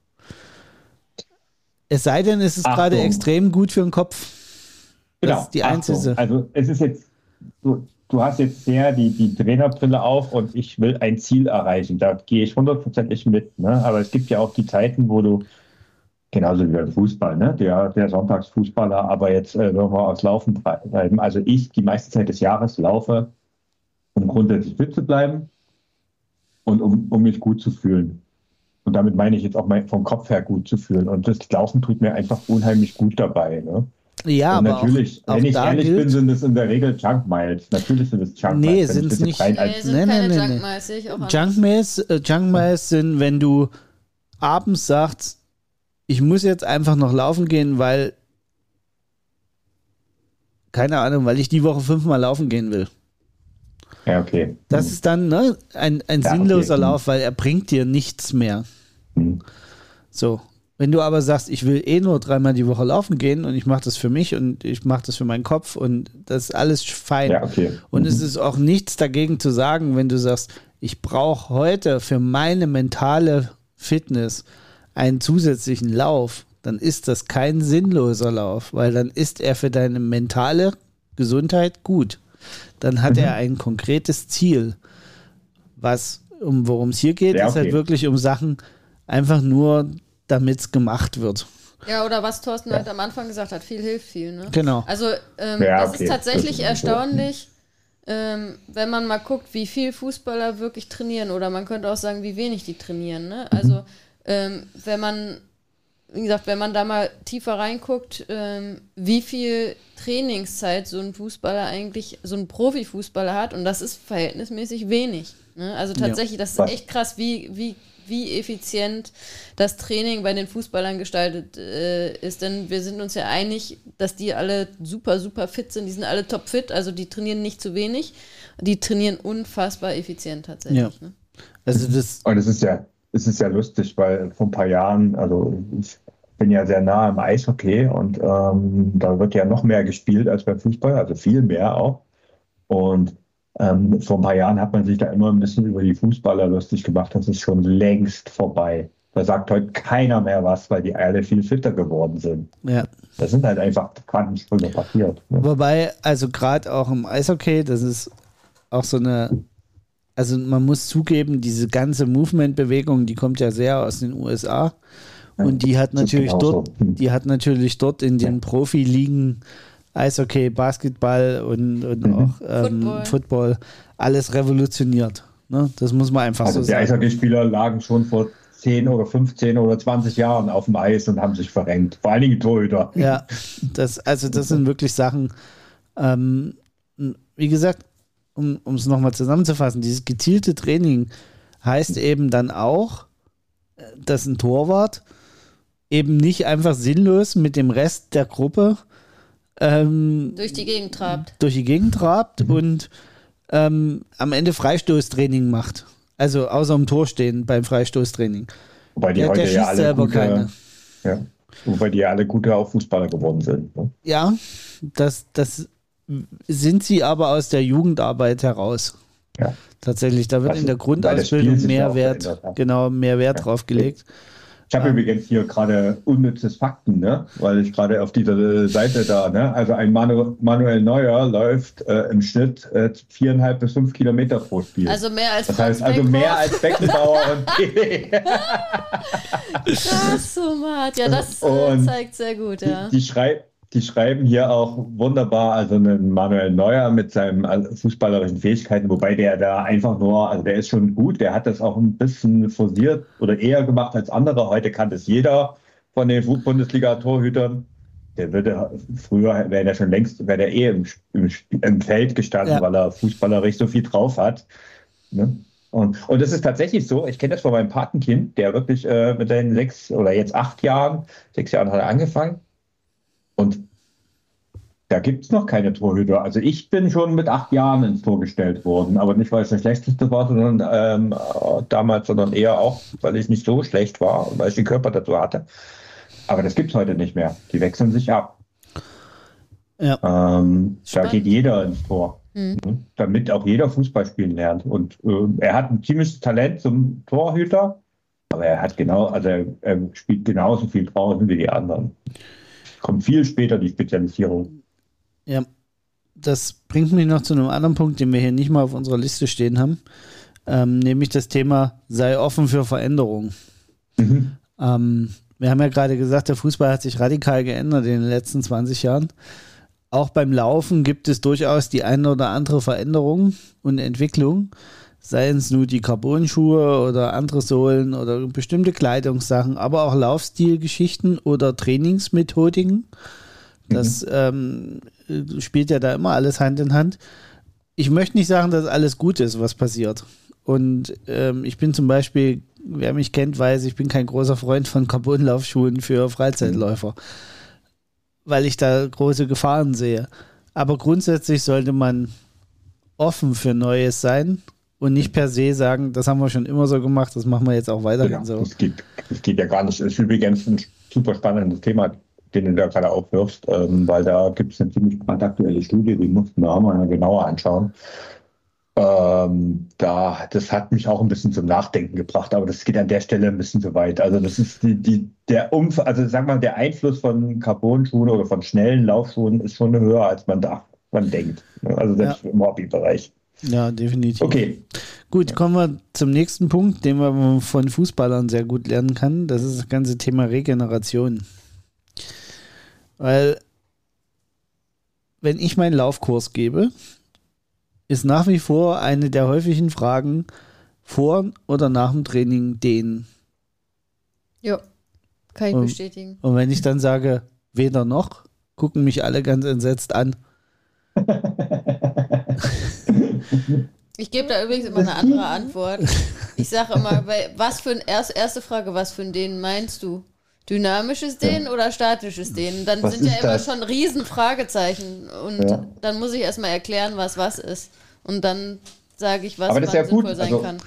Es sei denn, es ist gerade extrem gut für den Kopf. Das ist die einzige. Also es ist jetzt, du hast jetzt sehr die Trainerbrille auf und ich will ein Ziel erreichen. Da gehe ich 100%ig mit. Ne? Aber es gibt ja auch die Zeiten, wo du, genauso wie beim Fußball, ne? Der Sonntagsfußballer, aber jetzt wenn wir aufs Laufen bleiben. Also ich die meiste Zeit des Jahres laufe, um grundsätzlich fit zu bleiben und um mich gut zu fühlen. Und damit meine ich jetzt auch vom Kopf her gut zu fühlen. Und das Laufen tut mir einfach unheimlich gut dabei. Ne? Ja, und aber natürlich, auch wenn ich ehrlich gilt, bin, sind es in der Regel Junk Miles. Natürlich sind es Junk Miles. Nee, sind es nicht. Sind keine Junk Miles, sehe ich auch an. Junk Miles sind, wenn du abends sagst, ich muss jetzt einfach noch laufen gehen, weil keine Ahnung, weil ich die Woche 5-mal laufen gehen will. Ja, okay. Das ist dann ein sinnloser Lauf, weil er bringt dir nichts mehr. So. Wenn du aber sagst, ich will nur 3-mal die Woche laufen gehen und ich mache das für mich und ich mache das für meinen Kopf und das ist alles fein. Ja, okay. Und es ist auch nichts dagegen zu sagen, wenn du sagst, ich brauche heute für meine mentale Fitness einen zusätzlichen Lauf, dann ist das kein sinnloser Lauf, weil dann ist er für deine mentale Gesundheit gut. Dann hat er ein konkretes Ziel. Worum es hier geht, ist halt wirklich um Sachen, einfach nur, damit es gemacht wird. Ja, oder was Thorsten halt am Anfang gesagt hat, viel hilft viel. Ne? Genau. Also das ist tatsächlich erstaunlich, wenn man mal guckt, wie viel Fußballer wirklich trainieren oder man könnte auch sagen, wie wenig die trainieren. Ne? Also wenn man da mal tiefer reinguckt, wie viel Trainingszeit so ein Fußballer eigentlich, so ein Profifußballer hat und das ist verhältnismäßig wenig. Ne? Also tatsächlich, das ist echt krass, wie effizient das Training bei den Fußballern gestaltet ist, denn wir sind uns ja einig, dass die alle super, super fit sind, die sind alle topfit, also die trainieren nicht zu wenig, die trainieren unfassbar effizient tatsächlich. Ja. Ne? Also und es ist ja lustig, weil vor ein paar Jahren, also ich bin ja sehr nah im Eishockey und da wird ja noch mehr gespielt als beim Fußball, also viel mehr auch. Und vor ein paar Jahren hat man sich da immer ein bisschen über die Fußballer lustig gemacht. Das ist schon längst vorbei. Da sagt heute keiner mehr was, weil die alle viel fitter geworden sind. Ja. Das sind halt einfach Quantensprünge passiert. Ne? Wobei, also gerade auch im Eishockey, das ist auch so eine, also man muss zugeben, diese ganze Movement-Bewegung, die kommt ja sehr aus den USA. Und die hat natürlich dort in den Profiligen Eishockey, Basketball und auch Football alles revolutioniert. Ne? Das muss man einfach so sagen. Die Eishockeyspieler lagen schon vor 10 oder 15 oder 20 Jahren auf dem Eis und haben sich verrenkt. Vor allen Dingen Torhüter. Ja, das sind wirklich Sachen, wie gesagt, um es nochmal zusammenzufassen, dieses gezielte Training heißt eben dann auch, dass ein Torwart eben nicht einfach sinnlos mit dem Rest der Gruppe durch die Gegend trabt und am Ende Freistoßtraining macht. Also außer im Tor stehen beim Freistoßtraining. Wobei die heute ja alle gute auch Fußballer geworden sind. Ne? Ja, das sind sie aber aus der Jugendarbeit heraus. Ja. Tatsächlich, da wird in der Grundausbildung mehr Wert drauf gelegt. Ich habe übrigens hier gerade unnützes Fakten, ne? Weil ich gerade auf dieser Seite da, ne? Also ein Manuel Neuer läuft im Schnitt 4,5 bis 5 Kilometer pro Spiel. Also mehr als das heißt, also mehr als Beckenbauer und Pelé. Krass, so Mann. Ja, das zeigt sehr gut, ja. Die schreiben hier auch wunderbar, also einen Manuel Neuer mit seinen fußballerischen Fähigkeiten, wobei der da einfach nur, also der ist schon gut, der hat das auch ein bisschen forciert oder eher gemacht als andere. Heute kann das jeder von den Bundesliga-Torhütern. Der würde früher, wäre der im Feld gestanden, weil er fußballerisch so viel drauf hat. Ne? Und das ist tatsächlich so, ich kenne das von meinem Patenkind, der wirklich mit seinen 6 oder jetzt 8 Jahren, 6 Jahren hat er angefangen. Und da gibt es noch keine Torhüter. Also ich bin schon mit 8 Jahren ins Tor gestellt worden, aber nicht, weil ich der Schlechteste war, sondern damals, sondern eher auch, weil ich nicht so schlecht war und weil ich den Körper dazu hatte. Aber das gibt es heute nicht mehr. Die wechseln sich ab. Ja. Da geht jeder ins Tor, damit auch jeder Fußball spielen lernt. Und er hat ein ziemliches Talent zum Torhüter, aber er spielt genauso viel draußen wie die anderen. Kommt viel später die Spezialisierung. Ja, das bringt mich noch zu einem anderen Punkt, den wir hier nicht mal auf unserer Liste stehen haben, nämlich das Thema, sei offen für Veränderungen. Wir haben ja gerade gesagt, der Fußball hat sich radikal geändert in den letzten 20 Jahren. Auch beim Laufen gibt es durchaus die eine oder andere Veränderung und Entwicklung, seien es nur die Carbon-Schuhe oder andere Sohlen oder bestimmte Kleidungssachen, aber auch Laufstilgeschichten oder Trainingsmethodiken. Das spielt ja da immer alles Hand in Hand. Ich möchte nicht sagen, dass alles gut ist, was passiert. Und ich bin zum Beispiel, wer mich kennt, weiß, ich bin kein großer Freund von Carbon-Laufschuhen für Freizeitläufer, weil ich da große Gefahren sehe. Aber grundsätzlich sollte man offen für Neues sein und nicht per se sagen, das haben wir schon immer so gemacht, das machen wir jetzt auch weiterhin so. Das geht ja gar nicht. Das ist übrigens ein super spannendes Thema, den du da gerade aufwirfst, weil da gibt es eine ziemlich brandaktuelle Studie, die mussten wir auch mal genauer anschauen. Das hat mich auch ein bisschen zum Nachdenken gebracht, aber das geht an der Stelle ein bisschen zu weit. Also das ist der Einfluss von Carbon-Schuhen oder von schnellen Laufschuhen ist schon höher, als man denkt. Also selbst im Hobbybereich. Ja, definitiv. Okay. Gut, kommen wir zum nächsten Punkt, den man von Fußballern sehr gut lernen kann. Das ist das ganze Thema Regeneration. Weil, wenn ich meinen Laufkurs gebe, ist nach wie vor eine der häufigen Fragen vor oder nach dem Training dehnen. Ja, kann ich bestätigen. Und wenn ich dann sage, weder noch, gucken mich alle ganz entsetzt an. Ich gebe da übrigens immer eine andere Antwort. Ich sage immer, erste Frage, was für ein Dehnen meinst du? Dynamisches Dehnen oder statisches Dehnen? Dann sind ja immer schon riesen Fragezeichen und dann muss ich erstmal erklären, was ist. Und dann sage ich, was sinnvoll sein kann.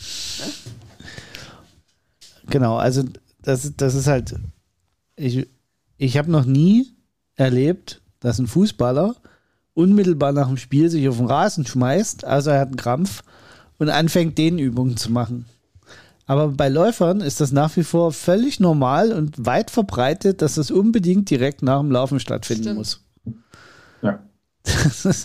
Genau, also das ist halt, ich habe noch nie erlebt, dass ein Fußballer unmittelbar nach dem Spiel sich auf den Rasen schmeißt, also er hat einen Krampf und anfängt, Dehnübungen zu machen. Aber bei Läufern ist das nach wie vor völlig normal und weit verbreitet, dass das unbedingt direkt nach dem Laufen stattfinden muss. Ja. Das ist,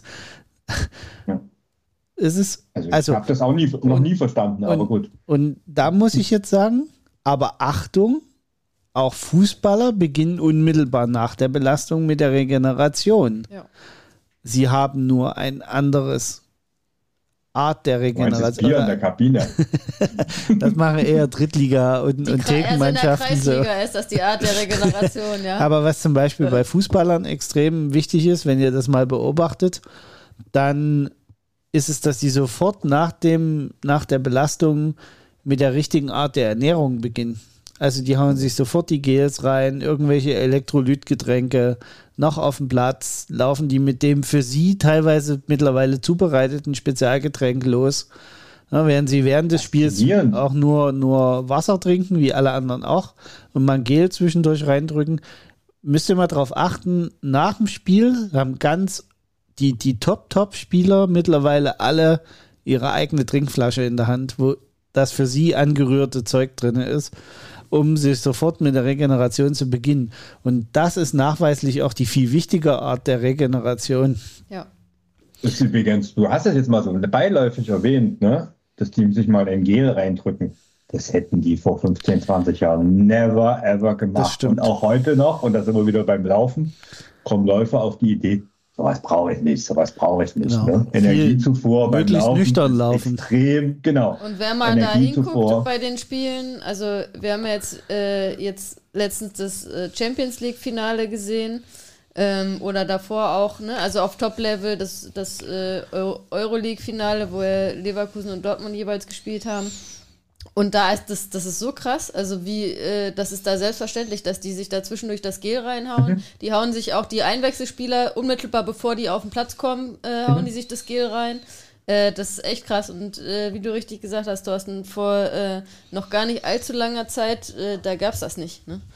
ich habe das auch noch nie verstanden, aber gut. Und da muss ich jetzt sagen, aber Achtung, auch Fußballer beginnen unmittelbar nach der Belastung mit der Regeneration. Ja. Sie haben nur ein anderes Art der Regeneration. Das Bier in der Kabine. Das machen eher Drittliga- und Thekenmannschaften. Also in der Kreisliga ist das die Art der Regeneration, ja. Aber was zum Beispiel bei Fußballern extrem wichtig ist, wenn ihr das mal beobachtet, dann ist es, dass die sofort nach der Belastung mit der richtigen Art der Ernährung beginnen. Also die hauen sich sofort die Gels rein, irgendwelche Elektrolytgetränke, noch auf dem Platz, laufen die mit dem für sie teilweise mittlerweile zubereiteten Spezialgetränk los. Ja, während sie während des Spiels auch nur Wasser trinken, wie alle anderen auch, und mal ein Gel zwischendurch reindrücken. Müsst ihr mal drauf achten, nach dem Spiel haben die Top-Spieler mittlerweile alle ihre eigene Trinkflasche in der Hand, wo das für sie angerührte Zeug drin ist. um sich sofort mit der Regeneration zu beginnen. Und das ist nachweislich auch die viel wichtigere Art der Regeneration. Ja. Das ist übrigens, du hast es jetzt mal so beiläufig erwähnt, ne? Dass die sich mal ein Gel reindrücken. Das hätten die vor 15, 20 Jahren never ever gemacht. Und auch heute noch, und da sind wir wieder beim Laufen, kommen Läufer auf die Idee, sowas brauche ich nicht. Genau. Ne? Energiezufuhr beim Laufen nüchtern laufen. Extrem, genau. Und wer mal da hinguckt bei den Spielen, also wir haben ja jetzt letztens das Champions League Finale gesehen, oder davor auch, ne? Also auf Top-Level das Euroleague-Finale, wo Leverkusen und Dortmund jeweils gespielt haben. Und da ist das ist so krass, also das ist da selbstverständlich, dass die sich da zwischendurch das Gel reinhauen. Die hauen sich auch die Einwechselspieler unmittelbar bevor die auf den Platz kommen, hauen die sich das Gel rein. Das ist echt krass. Und wie du richtig gesagt hast, Thorsten, vor noch gar nicht allzu langer Zeit, da gab es das nicht. Ne?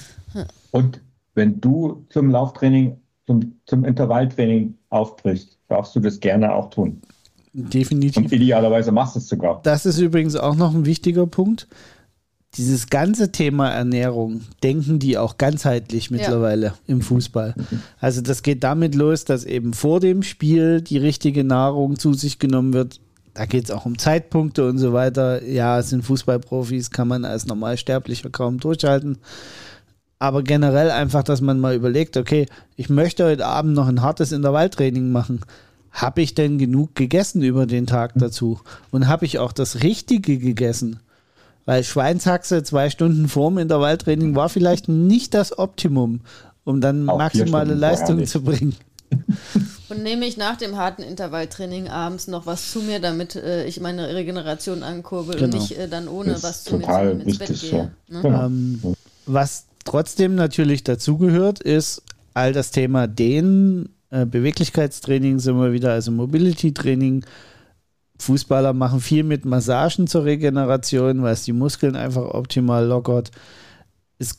Und wenn du zum Lauftraining, zum Intervalltraining aufbrichst, darfst du das gerne auch tun. Definitiv. Und idealerweise machst du es sogar. Das ist übrigens auch noch ein wichtiger Punkt. Dieses ganze Thema Ernährung denken die auch ganzheitlich mittlerweile im Fußball. Also das geht damit los, dass eben vor dem Spiel die richtige Nahrung zu sich genommen wird. Da geht es auch um Zeitpunkte und so weiter. Ja, es sind Fußballprofis, kann man als Normalsterblicher kaum durchhalten. Aber generell einfach, dass man mal überlegt, okay, ich möchte heute Abend noch ein hartes Intervalltraining machen. Habe ich denn genug gegessen über den Tag dazu? Und habe ich auch das Richtige gegessen? Weil Schweinshaxe 2 Stunden vorm Intervalltraining war vielleicht nicht das Optimum, um dann auch maximale Leistung zu bringen. Und nehme ich nach dem harten Intervalltraining abends noch was zu mir, damit ich meine Regeneration ankurbel und nicht dann ohne was zu mir ins Bett gehe. Ne? Was trotzdem natürlich dazugehört, ist all das Thema Beweglichkeitstraining sind wir wieder, also Mobility-Training. Fußballer machen viel mit Massagen zur Regeneration, weil es die Muskeln einfach optimal lockert. Es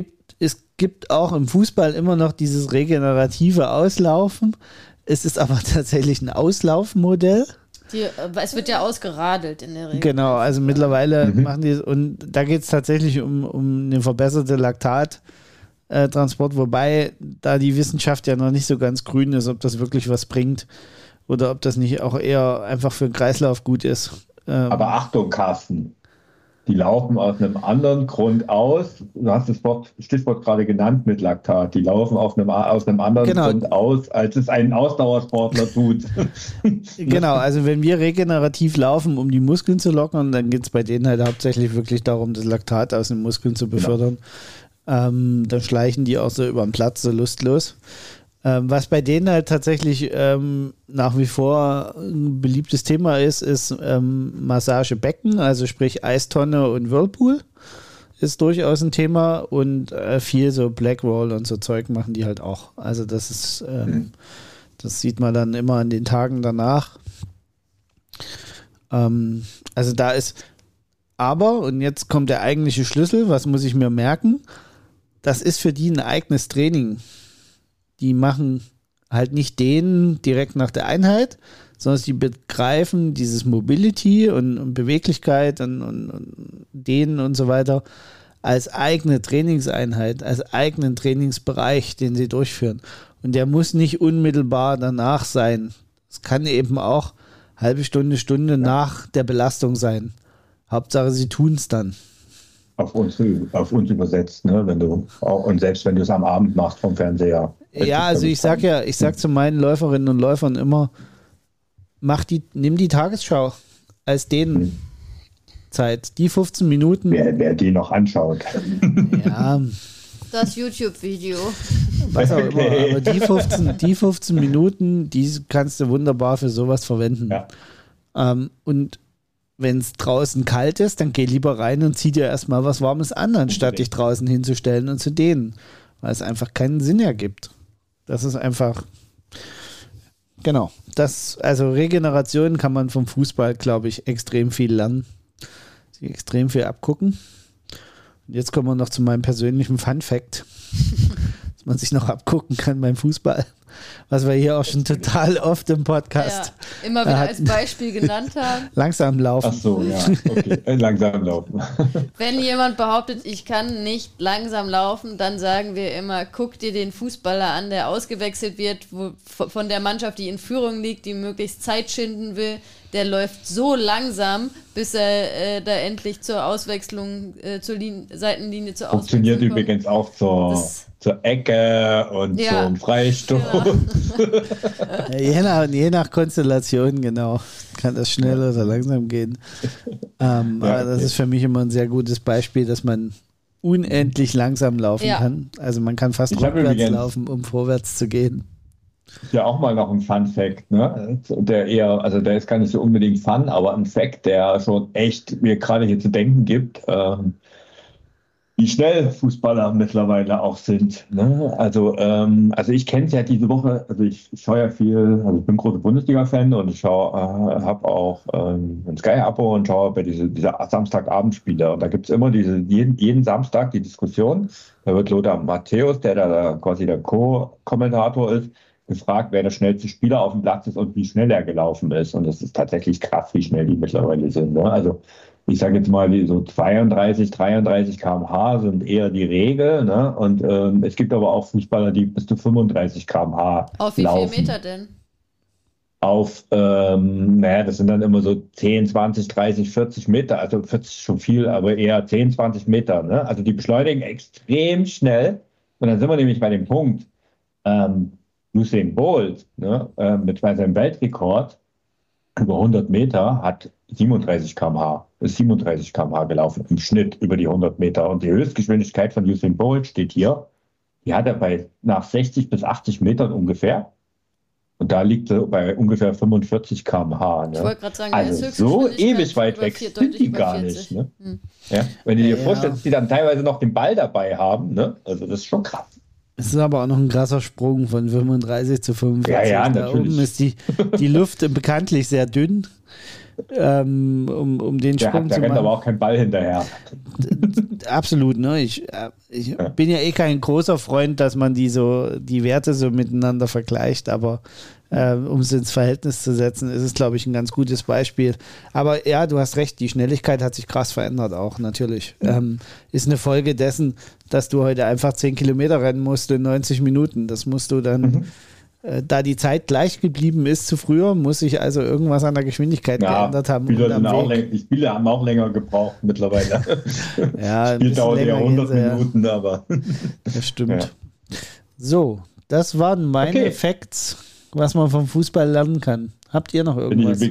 gibt auch im Fußball immer noch dieses regenerative Auslaufen. Es ist aber tatsächlich ein Auslaufmodell. Es wird ja ausgeradelt in der Regel. Genau, also mittlerweile machen die es, und da geht es tatsächlich um eine verbesserte Laktattransport, wobei da die Wissenschaft ja noch nicht so ganz grün ist, ob das wirklich was bringt oder ob das nicht auch eher einfach für den Kreislauf gut ist. Aber Achtung, Carsten, die laufen aus einem anderen Grund aus. Du hast das Stichwort gerade genannt mit Laktat. Die laufen aus einem anderen Grund aus, als es ein Ausdauersportler tut. Genau, also wenn wir regenerativ laufen, um die Muskeln zu lockern, dann geht es bei denen halt hauptsächlich wirklich darum, das Laktat aus den Muskeln zu befördern. Dann schleichen die auch so über den Platz so lustlos. Was bei denen halt tatsächlich nach wie vor ein beliebtes Thema ist Massagebecken, also sprich Eistonne und Whirlpool ist durchaus ein Thema und viel so Blackroll und so Zeug machen die halt auch. Also das ist, das sieht man dann immer an den Tagen danach. Also da ist, aber, und jetzt kommt der eigentliche Schlüssel, was muss ich mir merken? Das ist für die ein eigenes Training. Die machen halt nicht den direkt nach der Einheit, sondern die begreifen dieses Mobility und Beweglichkeit und Dehnen und so weiter als eigene Trainingseinheit, als eigenen Trainingsbereich, den sie durchführen. Und der muss nicht unmittelbar danach sein. Es kann eben auch halbe Stunde nach der Belastung sein. Hauptsache, sie tun es dann. Auf uns übersetzt, ne? Und selbst wenn du es am Abend machst vom Fernseher. Ja, also ich sag zu meinen Läuferinnen und Läufern immer, nimm die Tagesschau als Zeit. Die 15 Minuten. Wer die noch anschaut. Ja. Das YouTube-Video. Was auch immer, aber die 15 Minuten, die kannst du wunderbar für sowas verwenden. Ja. Und wenn es draußen kalt ist, dann geh lieber rein und zieh dir erstmal was Warmes an, anstatt dich draußen hinzustellen und zu dehnen. Weil es einfach keinen Sinn ergibt. Das ist einfach, genau. Also Regeneration kann man vom Fußball, glaube ich, extrem viel lernen. Sich extrem viel abgucken. Und jetzt kommen wir noch zu meinem persönlichen Fun-Fact, dass man sich noch abgucken kann beim Fußball. was wir hier auch schon total oft im Podcast immer wieder als Beispiel genannt haben. Langsam laufen. Ach so, ja, okay. Langsam laufen. Wenn jemand behauptet, ich kann nicht langsam laufen, dann sagen wir immer, guck dir den Fußballer an, der ausgewechselt wird, von der Mannschaft, die in Führung liegt, die möglichst Zeit schinden will. Der läuft so langsam, bis er da endlich zur Auswechslung, zur Seitenlinie zur Auswechslung funktioniert kommt. Übrigens auch zur Ecke und zum Freistoß. Ja. Je nach Konstellation, genau, kann das schnell oder langsam gehen. Aber das ist für mich immer ein sehr gutes Beispiel, dass man unendlich langsam laufen kann. Also man kann fast rückwärts laufen, um vorwärts zu gehen. Ja, auch mal noch ein Fun-Fact, ne? Der ist gar nicht so unbedingt Fun, aber ein Fact, der schon echt mir gerade hier zu denken gibt, wie schnell Fußballer mittlerweile auch sind. Ne? Also ich kenne es ja diese Woche, also ich schaue ja viel, also ich bin großer Bundesliga-Fan und ich habe auch ein Sky-Abo und schaue bei dieser Samstagabendspiele. Und da gibt es immer jeden Samstag die Diskussion. Da wird Lothar Matthäus, der da quasi der Co-Kommentator ist, gefragt, wer der schnellste Spieler auf dem Platz ist und wie schnell er gelaufen ist. Und das ist tatsächlich krass, wie schnell die mittlerweile sind. Ne? Also ich sage jetzt mal, so 32, 33 km/h sind eher die Regel. Ne? Und es gibt aber auch Fußballer, die bis zu 35 km/h Auf wie viele Meter denn? Auf, das sind dann immer so 10, 20, 30, 40 Meter. Also 40 schon viel, aber eher 10, 20 Meter. Ne? Also die beschleunigen extrem schnell. Und dann sind wir nämlich bei dem Punkt, Usain Bolt, ne, mit seinem Weltrekord über 100 Meter hat 37 km/h gelaufen im Schnitt über die 100 Meter. Und die Höchstgeschwindigkeit von Usain Bolt steht hier. Die hat er nach 60 bis 80 Metern ungefähr. Und da liegt er bei ungefähr 45 km/h. Ne? Ich wollte gerade sagen, also so ewig weit weg sind die gar nicht. Ne? Ja? Wenn du dir vorstellst, dass die dann teilweise noch den Ball dabei haben, ne? Also das ist schon krass. Es ist aber auch noch ein krasser Sprung von 35 zu 45. Ja, da oben ist die Luft bekanntlich sehr dünn, um den Sprung zu machen. Da rennt aber auch kein Ball hinterher. Absolut, ne? Ich bin ja kein großer Freund, dass man die Werte so miteinander vergleicht, aber um es ins Verhältnis zu setzen, ist es, glaube ich, ein ganz gutes Beispiel. Aber ja, du hast recht, die Schnelligkeit hat sich krass verändert auch, natürlich. Ist eine Folge dessen, dass du heute einfach 10 Kilometer rennen musst in 90 Minuten. Das musst du dann, da die Zeit gleich geblieben ist zu früher, muss sich also irgendwas an der Geschwindigkeit geändert haben. Die Spiele haben auch länger gebraucht mittlerweile. Ja, Spiel dauert ja 100 Minuten, aber... Das stimmt. Ja. So, das waren meine Facts, was man vom Fußball lernen kann. Habt ihr noch irgendwas?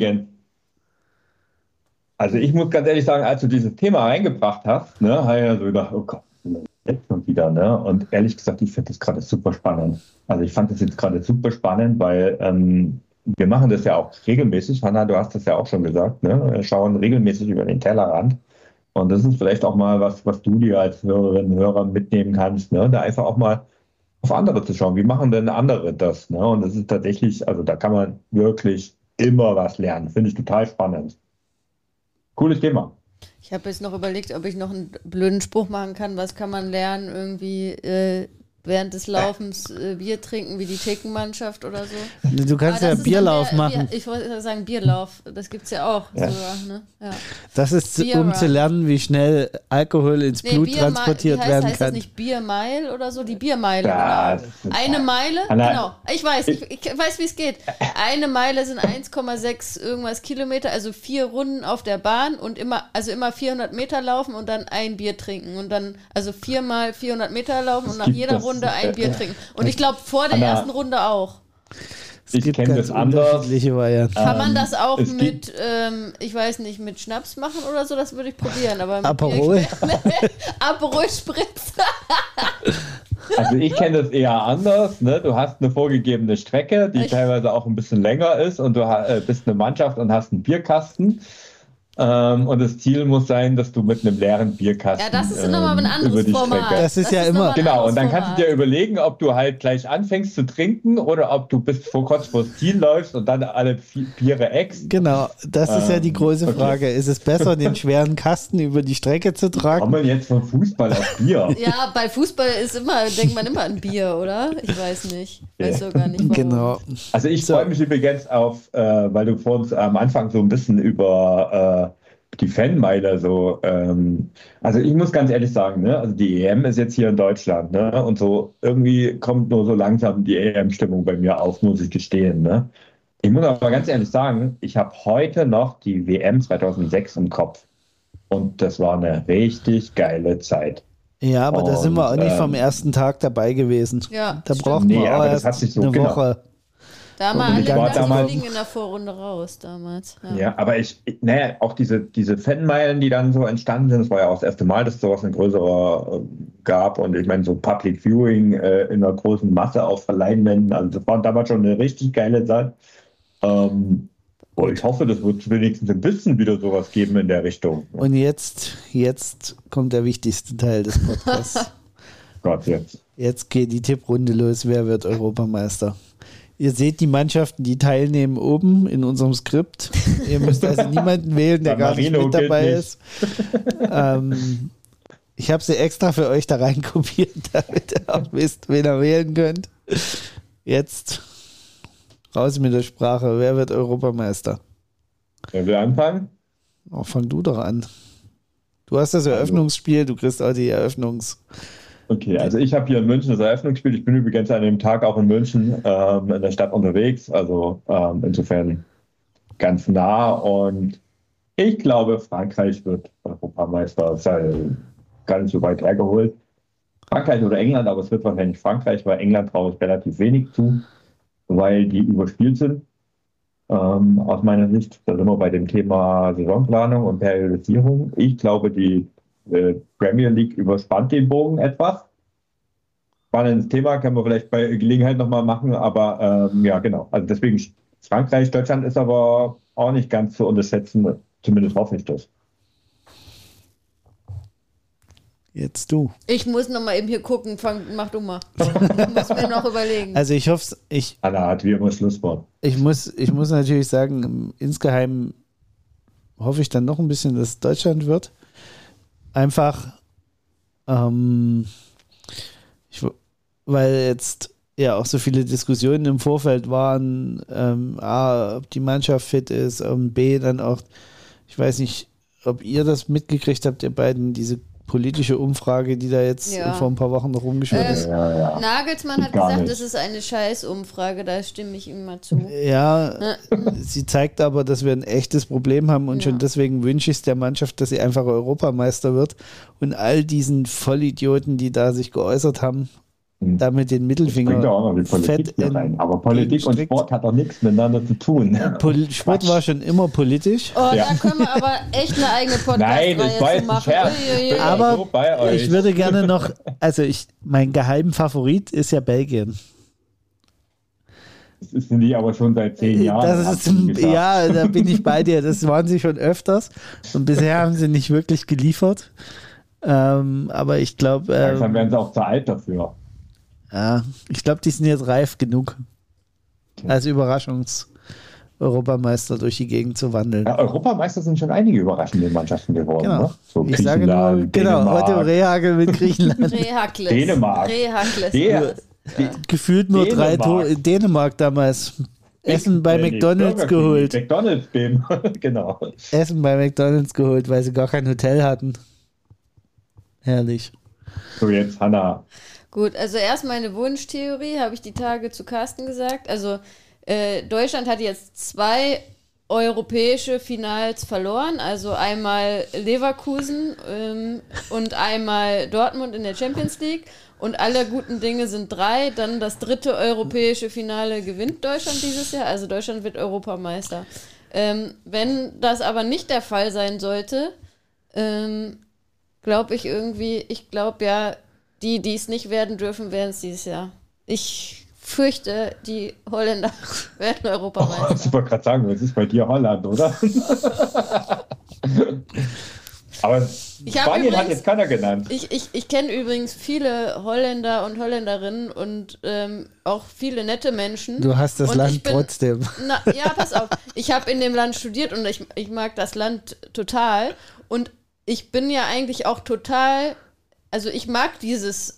Also ich muss ganz ehrlich sagen, als du dieses Thema reingebracht hast, ne, habe ich ja so gedacht, oh Gott, jetzt schon wieder, ne? Und ehrlich gesagt, ich finde das gerade super spannend. Also ich fand das jetzt gerade super spannend, weil wir machen das ja auch regelmäßig. Hanna, du hast das ja auch schon gesagt, ne? Wir schauen regelmäßig über den Tellerrand. Und das ist vielleicht auch mal was du dir als Hörerinnen und Hörer mitnehmen kannst, ne? Da einfach auch mal auf andere zu schauen. Wie machen denn andere das? Ne? Und das ist tatsächlich, also da kann man wirklich immer was lernen. Finde ich total spannend. Cooles Thema. Ich habe jetzt noch überlegt, ob ich noch einen blöden Spruch machen kann. Was kann man lernen? Irgendwie während des Laufens Bier trinken wie die Thekenmannschaft oder so. Du kannst ja Bierlauf machen. Ich wollte sagen Bierlauf, das gibt es ja auch. Ja. Sogar, ne? Ja. Das ist, um zu lernen, wie schnell Alkohol ins Blut transportiert werden kann. Heißt das nicht Biermeile oder so? Die Biermeile, genau. Eine Meile, genau. Ich weiß, wie es geht. Eine Meile sind 1,6 irgendwas Kilometer, also 4 Runden auf der Bahn und immer 400 Meter laufen und dann ein Bier trinken. Und dann, also 4 mal 400 Meter laufen und nach jeder Runde ein Bier trinken. Und ich glaube, vor der ersten Runde auch. Ich kenne das anders. Kann man das auch mit, ich weiß nicht, mit Schnaps machen oder so? Das würde ich probieren. Aber Aperol? Aperol Spritz. Also ich kenne das eher anders. Ne? Du hast eine vorgegebene Strecke, die teilweise auch ein bisschen länger ist und du bist eine Mannschaft und hast einen Bierkasten. Und das Ziel muss sein, dass du mit einem leeren Bierkasten das ist nochmal ein anderes Format. Das ist ja immer... Genau, und dann kannst du dir überlegen, ob du halt gleich anfängst zu trinken oder ob du bis kurz vor das Ziel läufst und dann alle Biere eckst. Genau, das ist ja die große Frage. Okay. Ist es besser, den schweren Kasten über die Strecke zu tragen? Kommen wir jetzt von Fußball auf Bier? Ja, bei Fußball denkt man immer an Bier, oder? Ich weiß nicht. Weiß so gar nicht, warum. Genau. Also ich freue mich übrigens auf, weil du vor uns am Anfang so ein bisschen über die Fanmeile so, also ich muss ganz ehrlich sagen, ne, also die EM ist jetzt hier in Deutschland, ne, und so irgendwie kommt nur so langsam die EM-Stimmung bei mir auf, muss ich gestehen, ne. Ich muss aber ganz ehrlich sagen, ich habe heute noch die WM 2006 im Kopf und das war eine richtig geile Zeit. Ja, aber da sind wir auch nicht vom ersten Tag dabei gewesen. Ja, da brauchen wir auch erst eine Woche. Da haben wir alle fliegen in der Vorrunde raus damals. Ja, aber auch diese Fanmeilen, die dann so entstanden sind, das war ja auch das erste Mal, dass es sowas in größerer gab und ich meine so Public Viewing in einer großen Masse auf Leinwänden, also das war damals schon eine richtig geile Zeit. Und ich hoffe, das wird wenigstens ein bisschen wieder sowas geben in der Richtung. Und jetzt kommt der wichtigste Teil des Podcasts. Gott, jetzt. Jetzt geht die Tipprunde los, wer wird Europameister? Ihr seht die Mannschaften, die teilnehmen, oben in unserem Skript. Ihr müsst also niemanden wählen, der gar nicht mit dabei ist. Ich habe sie extra für euch da rein kopiert, damit ihr auch wisst, wen ihr wählen könnt. Jetzt raus mit der Sprache. Wer wird Europameister? Wer will anfangen? Oh, fang du doch an. Du hast das Eröffnungsspiel, du kriegst auch die Okay, also ich habe hier in München das Eröffnungsspiel. Ich bin übrigens an dem Tag auch in München in der Stadt unterwegs, also insofern ganz nah. Und ich glaube, Frankreich wird Europameister. Das ist ja gar nicht so weit hergeholt. Frankreich oder England, aber es wird wahrscheinlich Frankreich, weil England traue ich relativ wenig zu, weil die überspielt sind. Aus meiner Sicht, da sind wir bei dem Thema Saisonplanung und Periodisierung. Ich glaube, die Premier League überspannt den Bogen etwas. Spannendes Thema, können wir vielleicht bei Gelegenheit nochmal machen, aber ja, genau. Also deswegen Frankreich, Deutschland ist aber auch nicht ganz zu unterschätzen, zumindest hoffe ich das. Jetzt du. Ich muss nochmal eben hier gucken, mach du mal. Ich muss mir noch überlegen. Also ich hoffe, Anna hat wie immer Schlusswort. Ich muss natürlich sagen, insgeheim hoffe ich dann noch ein bisschen, dass es Deutschland wird. Einfach, weil jetzt ja auch so viele Diskussionen im Vorfeld waren, ob die Mannschaft fit ist, und B, dann auch, ich weiß nicht, ob ihr das mitgekriegt habt, ihr beiden, diese politische Umfrage, die da jetzt vor ein paar Wochen noch rumgeschwirrt ist. Nagelsmann hat gesagt, das ist eine Scheißumfrage, da stimme ich ihm mal zu. Ja, sie zeigt aber, dass wir ein echtes Problem haben und schon deswegen wünsche ich es der Mannschaft, dass sie einfach Europameister wird und all diesen Vollidioten, die da sich geäußert haben, damit den Mittelfinger auch noch die Politik fett rein. Aber Politik und Sport hat doch nichts miteinander zu tun. Sport war schon immer politisch. Oh, da können wir aber echt eine eigene Podcast-Reihe zu machen. Aber ich würde gerne noch, also mein geheimer Favorit ist ja Belgien. Das sind die aber schon seit 10 Jahren. Ja, da bin ich bei dir. Das waren sie schon öfters und bisher haben sie nicht wirklich geliefert. Aber ich glaube... Langsam werden sie auch zu alt dafür. Ja, ich glaube, die sind jetzt reif genug, als Überraschungs-Europameister durch die Gegend zu wandeln. Ja, Europameister sind schon einige überraschende Mannschaften geworden. Genau. Ne? So ich sage nur, Otto Rehhagel mit Griechenland. Dänemark. Gefühlt nur Dänemark. 3 Tore in Dänemark damals. Essen bei McDonald's geholt. Genau. Essen bei McDonald's geholt, weil sie gar kein Hotel hatten. Herrlich. So, jetzt Hanna. Gut, also erst meine Wunschtheorie, habe ich die Tage zu Carsten gesagt. Also Deutschland hat jetzt 2 europäische Finals verloren, also einmal Leverkusen und einmal Dortmund in der Champions League und alle guten Dinge sind 3, dann das 3. europäische Finale gewinnt Deutschland dieses Jahr, also Deutschland wird Europameister. Wenn das aber nicht der Fall sein sollte, glaube ich die es nicht werden dürfen, werden es dieses Jahr. Ich fürchte, die Holländer werden Europameister. Ich wollte gerade sagen, das ist bei dir Holland, oder? Aber Spanien hat jetzt keiner genannt. Ich kenne übrigens viele Holländer und Holländerinnen und auch viele nette Menschen. Du hast das Land trotzdem. Ja, pass auf. Ich habe in dem Land studiert und ich mag das Land total. Und ich bin ja eigentlich auch total, also ich mag dieses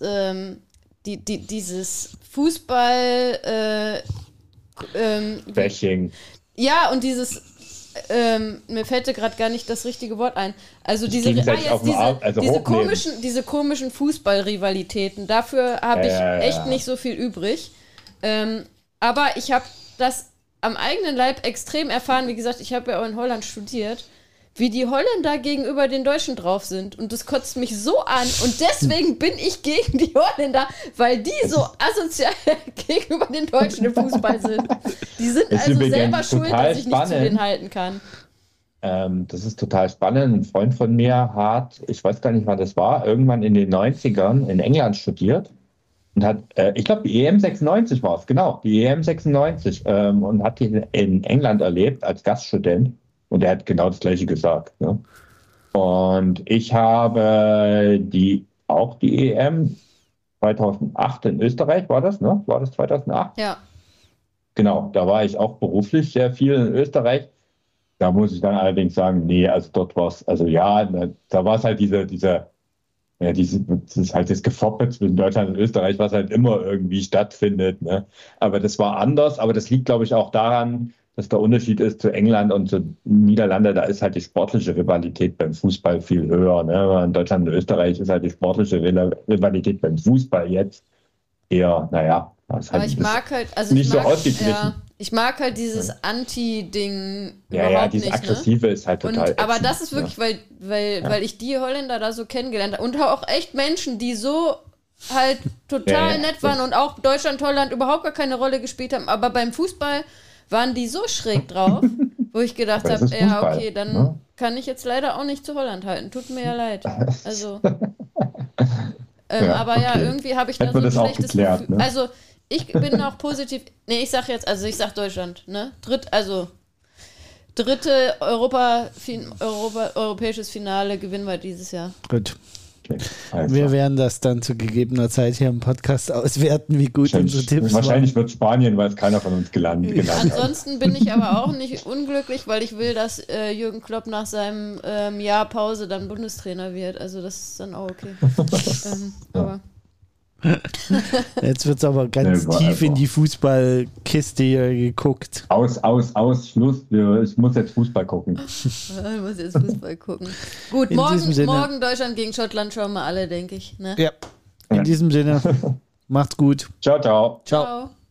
Fußball Bashing. Ja, und dieses mir fällt gerade gar nicht das richtige Wort ein. Also diese komischen Fußballrivalitäten, dafür habe ich echt nicht so viel übrig. Aber ich habe das am eigenen Leib extrem erfahren. Wie gesagt, ich habe ja auch in Holland studiert, wie die Holländer gegenüber den Deutschen drauf sind. Und das kotzt mich so an. Und deswegen bin ich gegen die Holländer, weil die so asozial gegenüber den Deutschen im Fußball sind. Die sind also selber schuld, dass ich nicht zu denen halten kann. Das ist total spannend. Ein Freund von mir hat, ich weiß gar nicht, wann das war, irgendwann in den 90ern in England studiert. Und hat, ich glaube, die EM 96 war es, genau, die EM 96. Und hat die in England erlebt als Gaststudent. Und er hat genau das Gleiche gesagt. Ne? Und ich habe auch die EM 2008 in Österreich, war das, ne? War das 2008? Ja. Genau, da war ich auch beruflich sehr viel in Österreich. Da muss ich dann allerdings sagen, nee, also dort war es, also ja, da war es halt das ist halt das Gefoppe zwischen Deutschland und Österreich, was halt immer irgendwie stattfindet. Ne? Aber das war anders, aber das liegt, glaube ich, auch daran, dass der Unterschied ist zu England und zu Niederlande, da ist halt die sportliche Rivalität beim Fußball viel höher. Ne? In Deutschland und Österreich ist halt die sportliche Rivalität beim Fußball jetzt eher, naja, ist halt ich mag halt, also nicht so ausgeglichen. Ja, ich mag halt dieses Anti-Ding überhaupt dieses nicht. Aggressive ist halt total aber das ist wirklich, weil ich die Holländer da so kennengelernt habe und auch echt Menschen, die so halt total nett waren und auch Deutschland, Holland überhaupt gar keine Rolle gespielt haben, aber beim Fußball waren die so schräg drauf, wo ich gedacht habe, ja, okay, dann kann ich jetzt leider auch nicht zu Holland halten. Tut mir ja leid. Also, aber ja, irgendwie habe ich da so ein schlechtes Gefühl. Ne? Also, ich bin auch positiv. Nee, ich sag Deutschland, ne? Dritte europäisches Finale gewinnen wir dieses Jahr. Gut. Also. Wir werden das dann zu gegebener Zeit hier im Podcast auswerten, wie gut unsere Tipps wahrscheinlich wird Spanien, weil es keiner von uns genannt hat. Ansonsten bin ich aber auch nicht unglücklich, weil ich will, dass Jürgen Klopp nach seinem Jahr Pause dann Bundestrainer wird. Also das ist dann auch okay. Aber jetzt wird es aber ganz tief in die Fußballkiste hier geguckt. Aus, Schluss. Ich muss jetzt Fußball gucken. Gut, morgen Deutschland gegen Schottland schauen wir alle, denke ich. Ne? Ja, in diesem Sinne, macht's gut. Ciao. Ciao.